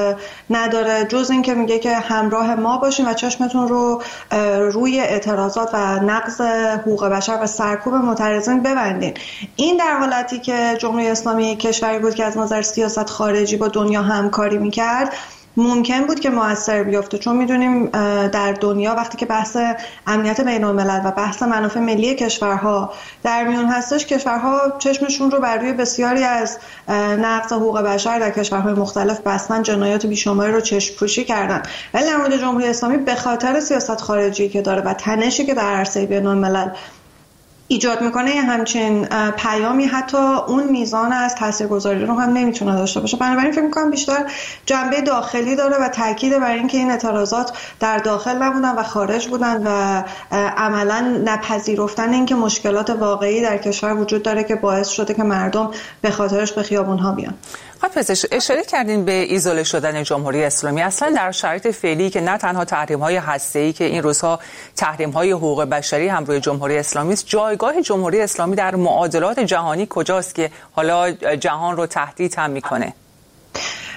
نداره، جز این که میگه که همراه ما باشین و چشمتون رو روی اعتراضات و نقض حقوق بشر و سرکوب معترضین ببندین. این در حالتی که جمهوری اسلامی کشوری بود که از نظر سیاست خارجی با دنیا همکاری میکرد، ممکن بود که مؤثر بیفته، چون میدونیم در دنیا وقتی که بحث امنیت بین الملل و بحث منافع ملی کشورها در میون هستش، کشورها چشمشون رو بر روی بسیاری از نقض حقوق بشر در کشورهای مختلف بستن، جنایات بیشماری رو چشم پوشی کردن. ولی در مورد جمهوری اسلامی به خاطر سیاست خارجی که داره و تنشی که در عرصه بین الملل ایجاد میکنه، یه همچین پیامی حتی اون میزان از تاثیرگذاری رو هم نمیتونه داشته باشه. بنابراین فکر میکنم بیشتر جنبه داخلی داره و تاکید بر اینکه این اعتراضات در داخل نبودن و خارج بودن و عملا نپذیرفتن اینکه مشکلات واقعی در کشور وجود داره که باعث شده که مردم به خاطرش به خیابونها بیان. پس اشاره کردین به ایزوله شدن جمهوری اسلامی. اصلا در شرایط فعلی که نه تنها تحریم‌های هسته‌ای که این روزها تحریم‌های حقوق بشری هم روی جمهوری اسلامی است، جایگاه جمهوری اسلامی در معادلات جهانی کجاست که حالا جهان رو تهدید هم میکنه؟ ببینید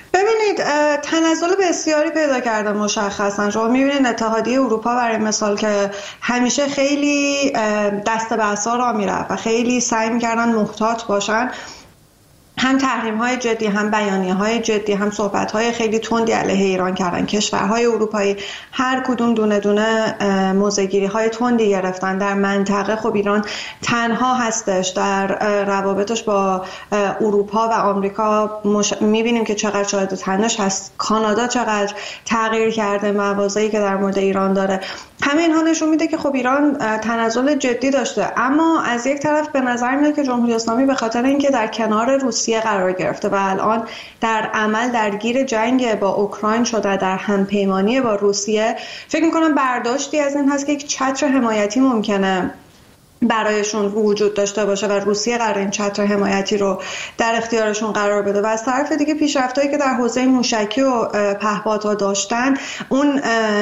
ببینید تنزل بسیاری پیدا کرده مشخصا. شما میبینید اتحادیه اروپا برای مثال که همیشه خیلی دست به عصا راه میرفت و خیلی سعی میکردن محتاط باشن، هم تحریم های جدی، هم بیانیه های جدی، هم صحبت های خیلی تندی علیه ایران کردن. کشورهای اروپایی هر کدوم دونه دونه موضع‌گیری های تندی گرفتن در منطقه. خب ایران تنها هستش در روابطش با اروپا و آمریکا مش... میبینیم که چقدر شاهد تنش هست. کانادا چقدر تغییر کرده، مواضعی که در مورد ایران داره. همه اینها نشون میده که خب ایران تنزل جدی داشته. اما از یک طرف به نظر میاد که جمهوری اسلامی به خاطر اینکه در کنار روسیه قرار گرفته و الان در عمل درگیر جنگ با اوکراین شده، در همپیمانی با روسیه، فکر میکنم برداشتی از این هست که یک چتر حمایتی ممکنه برایشون وجود داشته باشه و روسیه قرار این چتر حمایتی رو در اختیارشون قرار بده. و از طرف دیگه پیشرفتایی که در حوزه موشکی و پهپادها داشتن، اون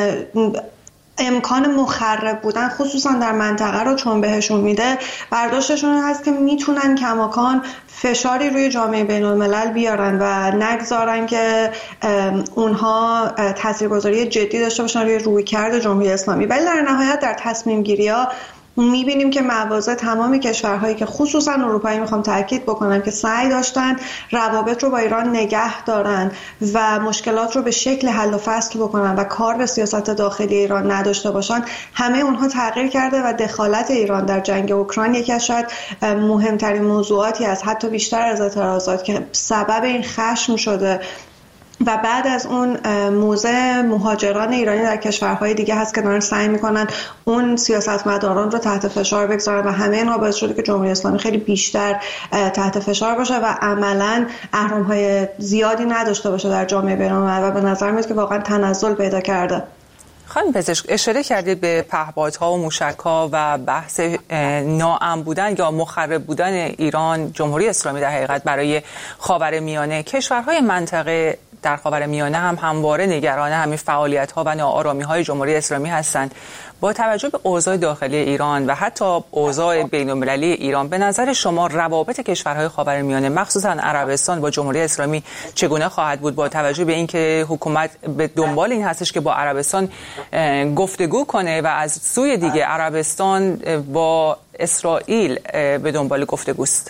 امکان مخرب بودن خصوصا در منطقه رو چون بهشون میده، برداشتشون هست که میتونن کماکان فشاری روی جامعه بین الملل بیارن و نگذارن که اونها تاثیرگذاری جدی داشته باشن روی رویکرد جمهوری اسلامی. ولی در نهایت در تصمیم گیری ها میبینیم که مواضع تمامی کشورهایی که خصوصا اروپایی، میخوام تاکید بکنم که سعی داشتن روابط رو با ایران نگه دارن و مشکلات رو به شکل حل و فصل بکنن و کار به سیاست داخلی ایران نداشته باشن، همه اونها تغییر کرده و دخالت ایران در جنگ اوکراین یکی از شاید مهمترین موضوعاتی است، حتی بیشتر از اعتراضات، که سبب این خشم شده. و بعد از اون موضع مهاجران ایرانی در کشورهای دیگه هست که دارن سعی میکنن اون سیاستمداران رو تحت فشار بگذارن و همه اینا باعث شده که جمهوری اسلامی خیلی بیشتر تحت فشار باشه و عملاً اهرم‌های زیادی نداشته باشه در جامعه بین‌المللی و به نظر میاد که واقعا تنزل پیدا کرده. خانم پزشک، اشاره کردید به پهپادها و موشک‌ها و بحث ناامن بودن یا مخرب بودن ایران، جمهوری اسلامی در حقیقت برای خاورمیانه. کشورهای منطقه در خاورمیانه هم همواره نگران همین فعالیت‌ها و ناآرامی‌های جمهوری اسلامی هستند. با توجه به اوضاع داخلی ایران و حتی اوضاع بین‌المللی ایران، به نظر شما روابط کشورهای خاورمیانه مخصوصا عربستان با جمهوری اسلامی چگونه خواهد بود، با توجه به اینکه حکومت به دنبال این هستش که با عربستان گفتگو کنه و از سوی دیگه عربستان با اسرائیل به دنبال گفتگوست؟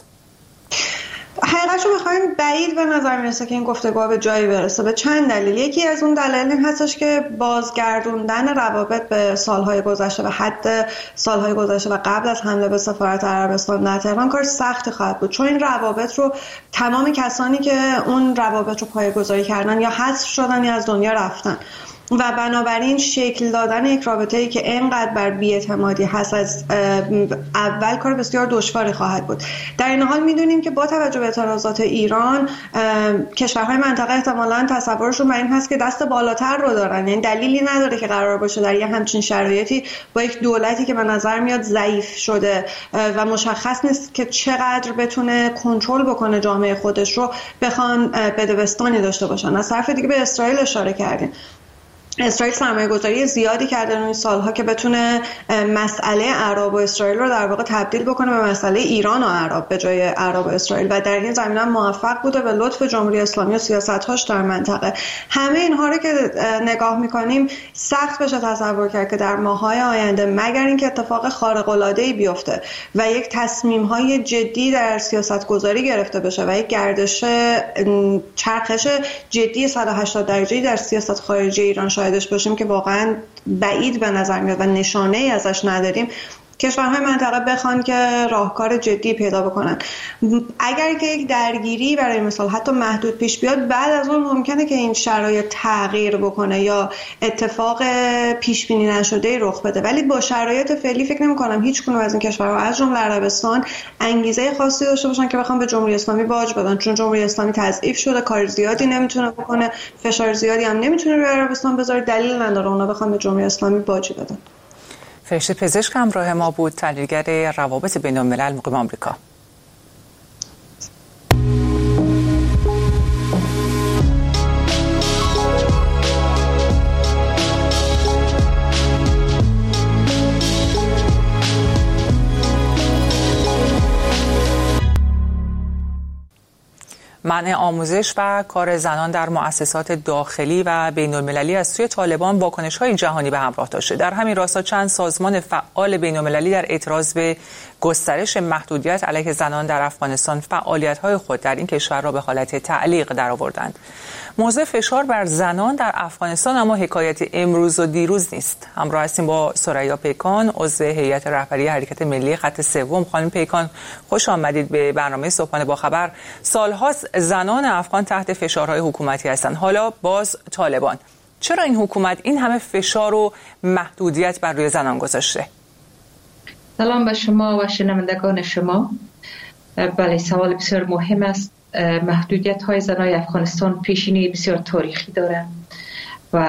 حقیقتشو بخوایم بعید به نظر میرسه که این گفتگوها به جایی برسه، به چند دلیل. یکی از اون دلایل این هستش که بازگردوندن روابط به سالهای گذشته و حد سالهای گذشته و قبل از حمله به سفارت عربستان در تهران کار سختی خواهد بود، چون این روابط رو تمام کسانی که اون روابط رو پایه‌گذاری کردن یا حذف شدن یا از دنیا رفتن و بنابراین شکل دادن یک رابطه‌ای که اینقدر بر بی‌اعتمادی هست از اول کار بسیار دشواری خواهد بود. در این حال میدونیم که با توجه به اعتراضات ایران، کشورهای منطقه احتمالاً تصورشون بر این هست که دست بالاتر رو دارن، یعنی دلیلی نداره که قرار باشه در یه همچین شرایطی با یک دولتی که به نظر میاد ضعیف شده و مشخص نیست که چقدر بتونه کنترل بکنه جامعه خودش رو، بخوان بدبستانی داشته باشن. از طرف دیگه به اسرائیل اشاره کردیم. اسرائیل سرمایه‌گذاری زیادی کرده این سالها که بتونه مسئله عرب و اسرائیل رو در واقع تبدیل بکنه به مسئله ایران و عرب به جای عرب و اسرائیل و در این زمینه موفق بوده به لطف جمهوری اسلامی و سیاست‌هاش در منطقه. همه اینها رو که نگاه می‌کنیم سخت بشه تصور کرد که در ماه‌های آینده مگر اینکه اتفاق خارق‌العاده‌ای بیفته و یک تصمیم‌های جدی در سیاست‌گذاری گرفته بشه و یک گردش چرخش جدی صد و هشتاد درجه‌ای در سیاست خارجی ایران شاهدش باشیم که واقعا بعید به نظر میاد و نشانه ای ازش نداریم، کشورهای منطقه بخوان که راهکار جدی پیدا بکنن. اگر که یک درگیری برای مثال حتی محدود پیش بیاد، بعد از اون ممکنه که این شرایط تغییر بکنه یا اتفاق پیش بینی نشده رخ بده، ولی با شرایط فعلی فکر نمی‌کنم هیچ کدوم از این کشورها از جمله عربستان انگیزه خاصی داشته باشن که بخوام به جمهوری اسلامی باج بدن، چون جمهوری اسلامی تضعیف شده، کار زیادی نمیتونه بکنه، فشار زیادی هم نمیتونه روی عربستان بذاره، دلیل نداره اونا بخوام به جمهوری اسلامی باج بدن. فرشته پزشک همراه ما بود، تحلیلگر روابط بین الملل مقیم آمریکا. منع آموزش و کار زنان در مؤسسات داخلی و بین المللی از سوی طالبان واکنش‌های جهانی به همراه داشته. در همین راستا چند سازمان فعال بین المللی در اعتراض به گسترش محدودیت علیه زنان در افغانستان فعالیت‌های خود در این کشور را به حالت تعلیق درآوردند. موضوع فشار بر زنان در افغانستان اما حکایت امروز و دیروز نیست. همراه هستیم با ثریا پیکان، عضو هیئت رهبری حرکت ملی خط سوم. خانم پیکان، خوش آمدید به برنامه صبحانه با خبر. سال‌هاست زنان افغان تحت فشارهای حکومتی هستند. حالا باز طالبان. چرا این حکومت این همه فشار و محدودیت بر روی زنان گذاشته؟ سلام به شما و شنوندگان شما. بله، سوال بسیار مهم است. محدودیت های زنای افغانستان پیشینه بسیار تاریخی داره و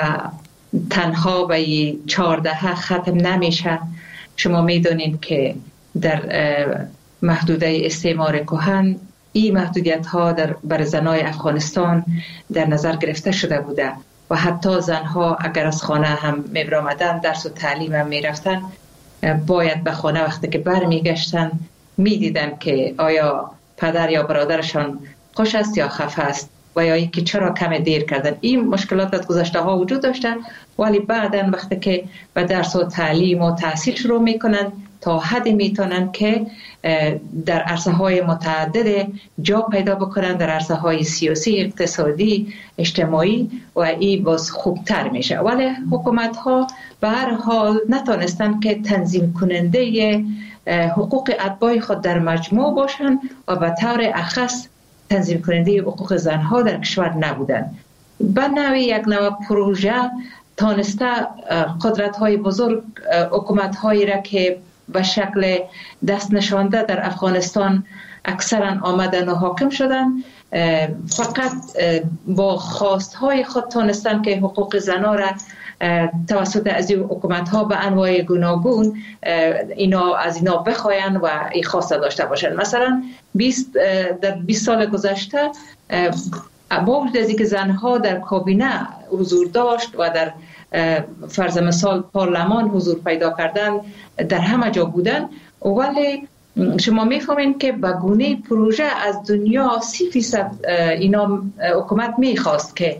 تنها به چهارده ختم نمیشه. شما میدونید که در محدوده استعمار کهن این محدودیت ها در بر زنای افغانستان در نظر گرفته شده بوده و حتی زنها اگر از خانه هم میبرامدن، درس و تعلیم هم میرفتن، باید به خانه وقتی که برمیگشتن میدیدن که آیا پدر یا برادرشان خوش است یا خفه است و یا اینکه چرا کم دیر کردن. این مشکلات در گذشته ها وجود داشته، ولی بعداً وقتی که به درس و تعلیم و تحصیل شروع میکنن تا حدی میتونن که در عرصه های متعدد جا پیدا بکنن، در عرصه های سیاسی، اقتصادی، اجتماعی، و این باز خوبتر میشه. ولی حکومت ها به هر حال نتونستن که تنظیم کننده حقوق اتباع خود در مجموع باشن و به طور اخص تنظیم کننده حقوق زنها در کشور نبودن. به نوعی یک نوع پروژه تانسته قدرت های بزرگ، حکومت هایی را که به شکل دست نشانده در افغانستان اکثرا آمدن و حاکم شدن، فقط با خواست های خود تانستن که حقوق زنها را توسط از این حکومت ها به انواع گوناگون اینا از اینا بخواین و این خواسته داشته باشن. مثلا بیست در بیست سال گذشته با وجود از اینکه زنها در کابینه حضور داشت و در فرض مثال پارلمان حضور پیدا کردن، در همه جا بودن، ولی شما میفهمین که با گونه پروژه از دنیا سی فیصد اینا حکومت میخواست که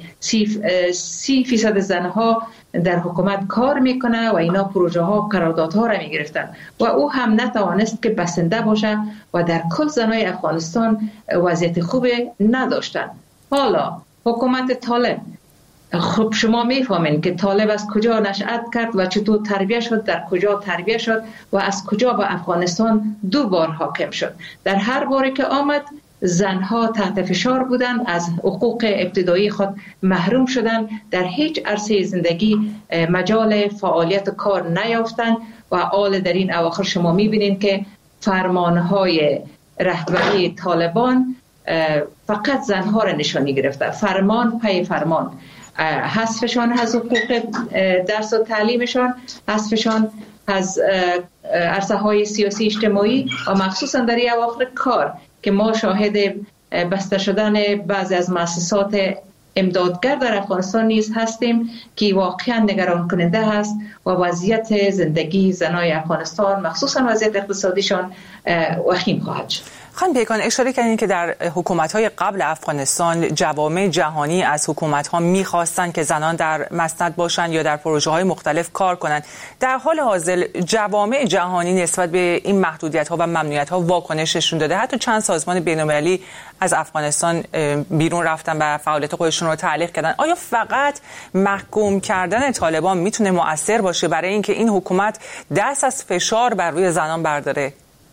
سی فیصد زنها در حکومت کار میکنه و اینا پروژه ها قراردادها را میگرفتن و او هم نتوانست که بسنده باشه و در کل زنای افغانستان وضعیت خوب نداشتن. حالا حکومت طالب، خب شما میفهمین که طالب از کجا نشأت کرد و چطور تربیه شد، در کجا تربیه شد و از کجا به افغانستان دو بار حاکم شد. در هر باری که آمد زنها تحت فشار بودن، از حقوق ابتدایی خود محروم شدن، در هیچ عرصه زندگی مجال فعالیت و کار نیافتن و حال در این اواخر شما میبینید که فرمانهای رهبری طالبان فقط زنها را نشانی گرفته، فرمان پی فرمان، حذفشان از حقوق درس و تعلیمشان، حذفشان از عرصه های سیاسی اجتماعی و مخصوصا در این اواخر کار که ما شاهد بسته شدن بعضی از مؤسسات امدادگر در افغانستان نیز هستیم که واقعا نگران کننده است و وضعیت زندگی زنای افغانستان مخصوصا وضعیت اقتصادیشان وخیم خواهد شد. خانم پیکان، اشاره کردین که در حکومت‌های قبل افغانستان جوامع جهانی از حکومت‌ها می‌خواستند که زنان در مسند باشند یا در پروژه‌های مختلف کار کنند. در حال حاضر جوامع جهانی نسبت به این محدودیت‌ها و ممنوعیت‌ها واکنش نشون داده. حتی چند سازمان بین‌المللی از افغانستان بیرون رفتن و فعالیت خودشون رو تعلیق کردن. آیا فقط محکوم کردن طالبان میتونه مؤثر باشه برای اینکه این حکومت دست از فشار بر روی زنان برداره؟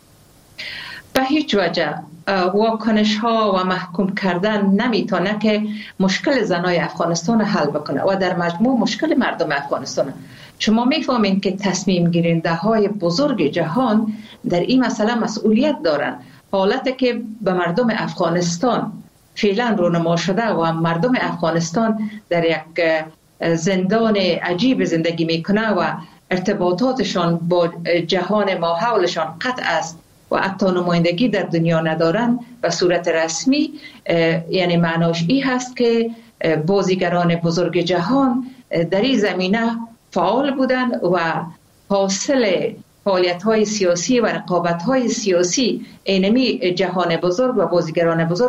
به هیچ وجه واکنش ها و محکوم کردن نمیتونه که مشکل زنای افغانستان حل بکنه و در مجموع مشکل مردم افغانستان. شما میفهمید که تصمیم گیرنده های بزرگ جهان در این مسئله مسئولیت دارن. حالتی که به مردم افغانستان فعلا رونما شده و مردم افغانستان در یک زندان عجیب زندگی میکنه و ارتباطاتشان با جهان ما حولشان قطع است و حتی نمایندگی در دنیا ندارن به صورت رسمی، یعنی معناش این هست که بازیگران بزرگ جهان در این زمینه فعال بودن و حاصل فعالیت‌های سیاسی و رقابت‌های سیاسی اینمی جهان بزرگ و بازیگران بزرگ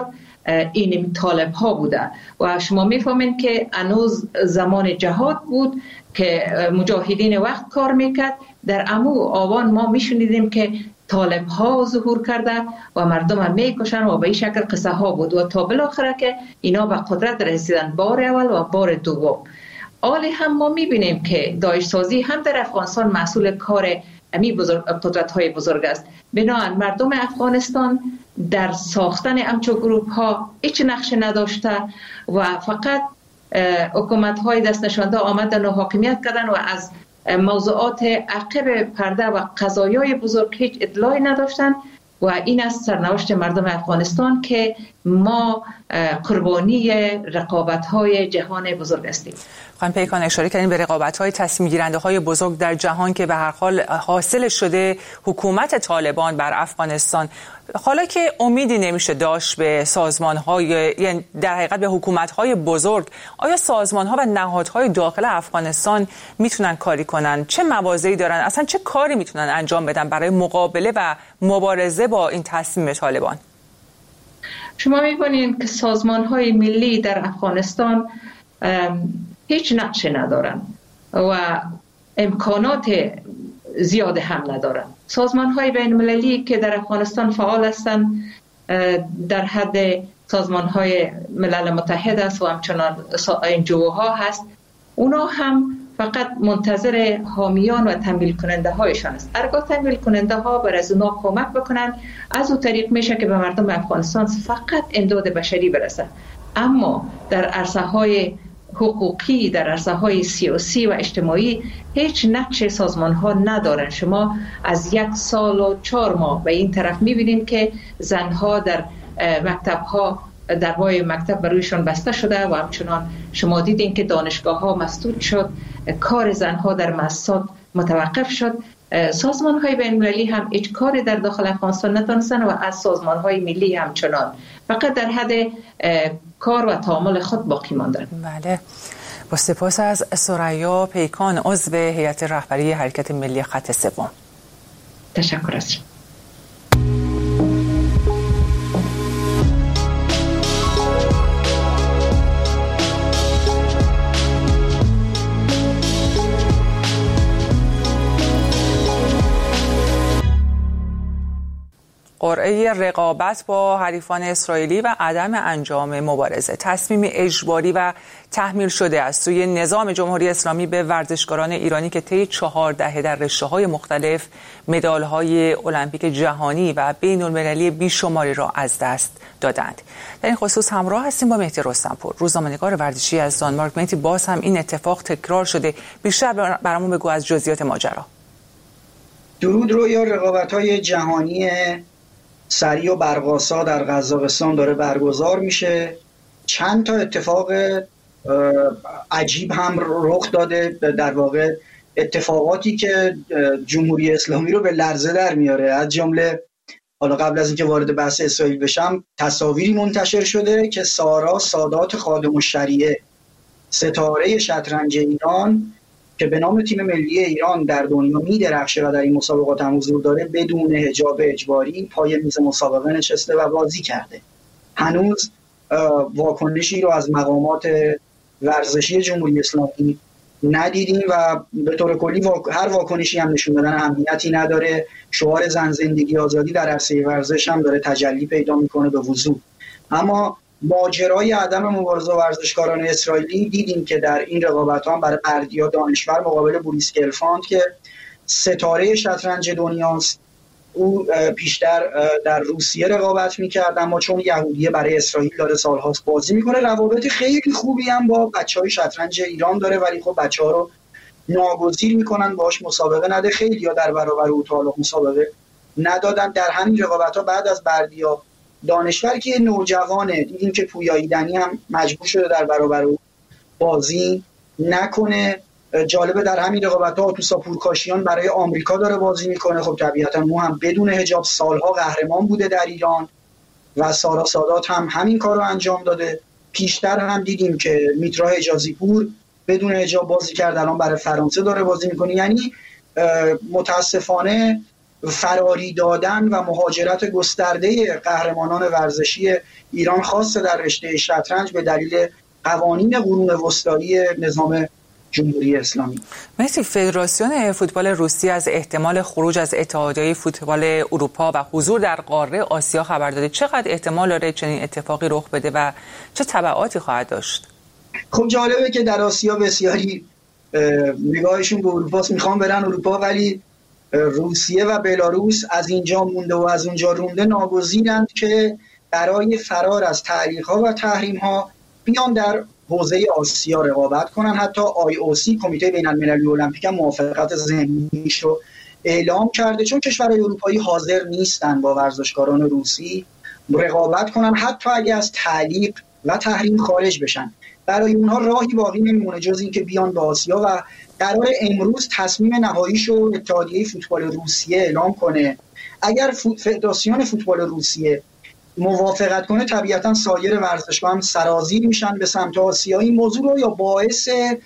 این طالب ها بوده و شما میفهمین که هنوز زمان جهاد بود که مجاهدین وقت کار میکرد. در امو آوان ما میشنیدیم که طالب ها ظهور کرده و مردم هم میکشن و به این شکل قصه ها بود و تا بالاخره که اینا به قدرت رسیدن، بار اول و بار دوم. حالی هم ما میبینیم که داعش سازی هم در افغانستان مسئول کار امی بزرگ قدرت های بزرگ است. بنابراین مردم افغانستان در ساختن همچو گروپ ها هیچ نقش نداشته و فقط حکومت های دست نشانده آمدن و حاکمیت کردن و از موضوعات عقب پرده و قضایای بزرگ هیچ اطلاعی نداشتن و این است سرنوشت مردم افغانستان که ما قربانی رقابت‌های جهان بزرگ هستیم. خانم پیکان اشاره کردین به رقابت‌های تصمیم گیرنده‌های بزرگ در جهان که به هر حال حاصل شده حکومت طالبان بر افغانستان. حالا که امیدی نمیشه داشت به سازمان‌های، یعنی در حقیقت به حکومت‌های بزرگ، آیا سازمان‌ها و نهادهای داخل افغانستان میتونن کاری کنن؟ چه مواضعی دارن؟ اصلا چه کاری میتونن انجام بدن برای مقابله و مبارزه با این تصمیم طالبان؟ شما می‌بینید که سازمان‌های ملی در افغانستان هیچ نقش ندارن و امکانات زیاد هم ندارن. سازمان‌های بین‌المللی که در افغانستان فعال هستند در حد سازمان‌های ملل متحد است و همچنان انجوها هست، اونا هم فقط منتظر حامیان و تمویل کننده هایشان است. هرگاه تمویل کننده ها بر از اونا کمک بکنن، از اون طریق میشه که به مردم افغانستان فقط امداد بشری برسه. اما در عرصه های حقوقی، در عرصه های سیاسی و اجتماعی هیچ نقش سازمان ها ندارن. شما از یک سال و چهار ماه به این طرف میبینید که زنها در مکتب ها، درهای مکتب برویشان بسته شده و همچنان شما دیدین که دانشگاه ها مسدود شد، کار زنها در مؤسسات متوقف شد. سازمان های بین المللی هم هیچ کاری در داخل افغانستان نتونستن و از سازمان های ملی همچنان فقط در حد کار و تعامل خود باقی ماندن. بله، با سپاس از ثریا پیکان، عضو هیئت رهبری حرکت ملی خط سوم. تشکر از شما. قرعه رقابت با حریفان اسرائیلی و عدم انجام مبارزه تصمیم اجباری و تحمیل شده است سوی نظام جمهوری اسلامی به ورزشکاران ایرانی که طی چهار دهه در رشته‌های مختلف مدال‌های المپیک جهانی و بین‌المللی بیشماری را از دست دادند. در این خصوص همراه هستیم با مهدی رستمپور، روزنامه‌نگار ورزشی از دانمارک. مهدی، باز هم این اتفاق تکرار شده، بیشتر برامون بگو از جزئیات ماجرا. درود رویا. رقابت‌های جهانی سریع و برق‌آسا در قزاقستان داره برگزار میشه. چند تا اتفاق عجیب هم رخ داده، در واقع اتفاقاتی که جمهوری اسلامی رو به لرزه در میاره. از جمله حالا قبل از اینکه وارد بحث اسرائیل بشم، تصاویری منتشر شده که سارا سادات خادم الشریعه، ستاره شطرنج ایران که به نام تیم ملی ایران در دنیا می‌درخشه و در این مسابقات هم حضور داره، بدون حجاب اجباری پای میز مسابقه نشسته و بازی کرده. هنوز واکنشی رو از مقامات ورزشی جمهوری اسلامی ندیدیم و به طور کلی واک... هر واکنشی هم نشون دادن اهمیتی نداره. شعار زن زندگی آزادی در عرصه ورزش هم داره تجلی پیدا میکنه به وضوح. اما ماجرای عدم مبارزه ورزشکاران اسرائیلی دیدیم که در این رقابت‌ها برای بردیا دانشور مقابل بوریس گلفاند که ستاره شطرنج دنیاست، او پیشتر در روسیه رقابت می‌کرد، اما چون یهودیه برای اسرائیل داره سال‌هاست بازی می‌کنه. روابط خیلی خوبی هم با بچه‌های شطرنج ایران داره، ولی خب بچه‌ها رو ناگزیر می‌کنن باهاش مسابقه نده. خیلی‌ها در برابر او تا حالا مسابقه ندادن. در همین رقابت‌ها بعد از بردیا دانشور که نوجوانه، دیدیم که پویاییدنی هم مجبور شده در برابر او بازی نکنه. جالبه در همین رقابت‌ها توسا پورکاشیان برای آمریکا داره بازی میکنه. خب طبیعتا مو هم بدون حجاب سالها قهرمان بوده در ایران و سارا سادات هم همین کار رو انجام داده. پیشتر هم دیدیم که میترا حجازی پور بدون حجاب بازی کرد، الان برای فرانسه داره بازی میکنه. یعنی متاسفانه فراری دادن و مهاجرت گسترده قهرمانان ورزشی ایران خاصه در رشته شطرنج به دلیل قوانین قرون وسطایی نظام جمهوری اسلامی. مرسی. فدراسیون فوتبال روسیه از احتمال خروج از اتحادیه فوتبال اروپا و حضور در قاره آسیا خبر داده. چقدر احتمال داره چنین اتفاقی رخ بده و چه تبعاتی خواهد داشت؟ خب جالبه که در آسیا بسیاری نگاهشون به اروپاست، میخوان برن اروپا، ولی روسیه و بلاروس از اینجا مونده و از اونجا رونده ناگزیرند که برای فرار از تعلیق‌ها و تحریم‌ها بیان در حوزه آسیا رقابت کنن. حتی آی او سی کمیته بین‌المللی المپیک هم موافقت ضمنیش رو اعلام کرده، چون کشورهای اروپایی حاضر نیستن با ورزشکاران روسی رقابت کنن حتی اگه از تعلیق و تحریم خارج بشن. برای اونها راهی باقی نمیمونه جز این که بیان به آسیا و قرار امروز تصمیم نهاییش رو اتحادیه فوتبال روسیه اعلام کنه. اگر فدراسیون فوتبال روسیه موافقت کنه طبیعتا سایر ورزشگاه هم سرازیر میشن به سمت آسیا. این موضوع رو یا باعث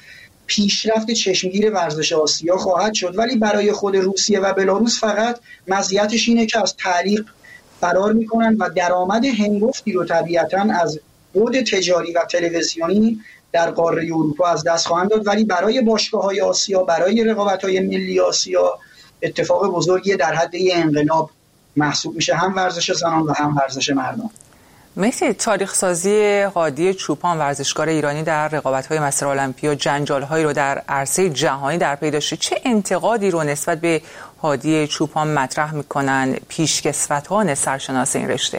پیشرفت چشمگیر ورزش آسیا خواهد شد، ولی برای خود روسیه و بلاروس فقط مزیتش اینه که از تعلیق فرار میکنن و درآمد هنگفتی رو طبیعتا از بود تجاری و تلویزیونی در قاره اروپا از دست خواهند داد. ولی برای باشگاه‌های آسیا، برای رقابت‌های ملی آسیا اتفاق بزرگی در حد انقلاب محسوب میشه، هم ورزش زنان و هم ورزش مردان. مثل تاریخ سازی هادی چوپان ورزشکار ایرانی در رقابت‌های مسیر المپیا جنجال‌هایی رو در عرصه جهانی در پی داشته، چه انتقادی رو نسبت به هادی چوپان مطرح میکنن پیشکسوتان سرشناس این رشته؟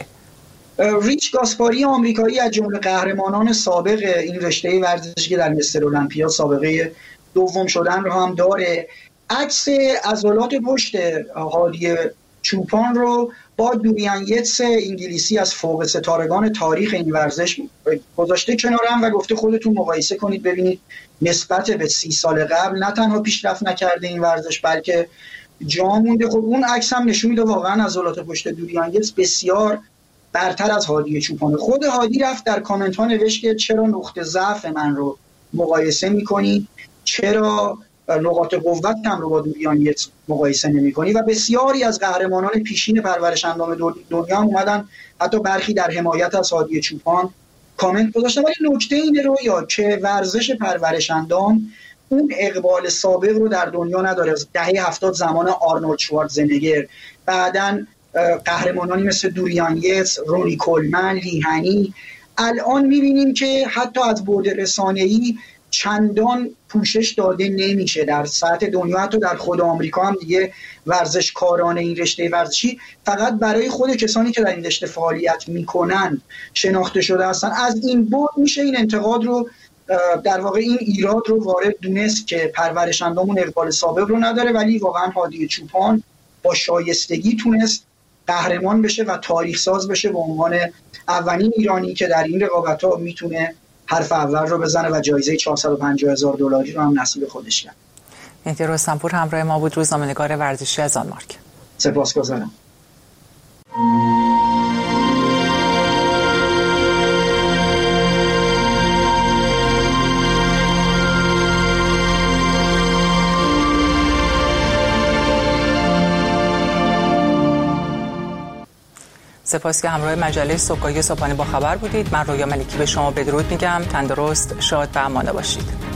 ریچ گاسپاری آمریکایی از جمله قهرمانان سابق این رشته ورزشی که در مستر المپیا سابقه دوم شدن رو هم داره. عکس عضلات پشت هادی چوپان رو با دوریان یتس انگلیسی از فوق ستارگان تاریخ این ورزش گذاشته کنارم و گفته خودتون مقایسه کنید ببینید نسبت به سی سال قبل نه تنها پیشرفت نکرده این ورزش بلکه جا مونده. خب اون عکس هم نشون میده واقعا عضلات پشت دوریان یتس بسیار برتر از هادی چوپان. خود هادی رفت در کامنت ها نوشت که چرا نقطه ضعف من رو مقایسه میکنی، چرا نقاط قوتم رو با دوریان یتس مقایسه نمی‌کنی. و بسیاری از قهرمانان پیشین پرورش اندام دنیا هم اومدن حتی برخی در حمایت از هادی چوپان کامنت گذاشتن. ولی نکته اینه رو یا که ورزش پرورش اندام اون اقبال سابق رو در دنیا نداره. از دهه هفتاد زمان آرنولد شوارزنگر، بعداً قهرمانانی مثل دوریان یتس، رونی کولمن، لیهنی، الان می‌بینیم که حتی از بعد رسانه‌ای چندان پوشش داده نمیشه در سطح دنیا. حتی در خود آمریکا هم دیگه ورزشکاران این رشته ورزشی فقط برای خود کسانی که در این رشته فعالیت میکنن شناخته شده هستن. از این بود میشه این انتقاد رو در واقع این ایراد رو وارد دونست که پرورش اندامون اقبال سابق رو نداره، ولی واقعا هادی چوپان با شایستگی تونست قهرمان بشه و تاریخ ساز بشه به عنوان اولین ایرانی که در این رقابت‌ها میتونه حرف اول رو بزنه و جایزه چهارصد و پنجاه هزار دلاری رو هم نصیب خودش کرد. مهدی رستمپور همراه ما بود، روزنامه‌نگار ورزشی از دانمارک. سپاسگزارم. سپاس که همراه مجله صبحگاهی صبحانه با خبر بودید. من رویا ملکی به شما بدرود میگم. تندرست، شاد و امانه باشید.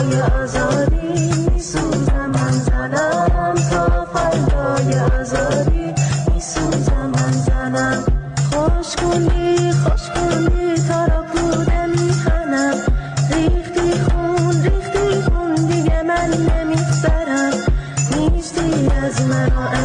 فردای آزادی میسوزم من زنم تا فردای آزادی میسوزم من زنم خوش کندی خوش کندی تا را کوده میخنم ریختی خون ریختی خون دیگه من نمیگذرم نیستی از من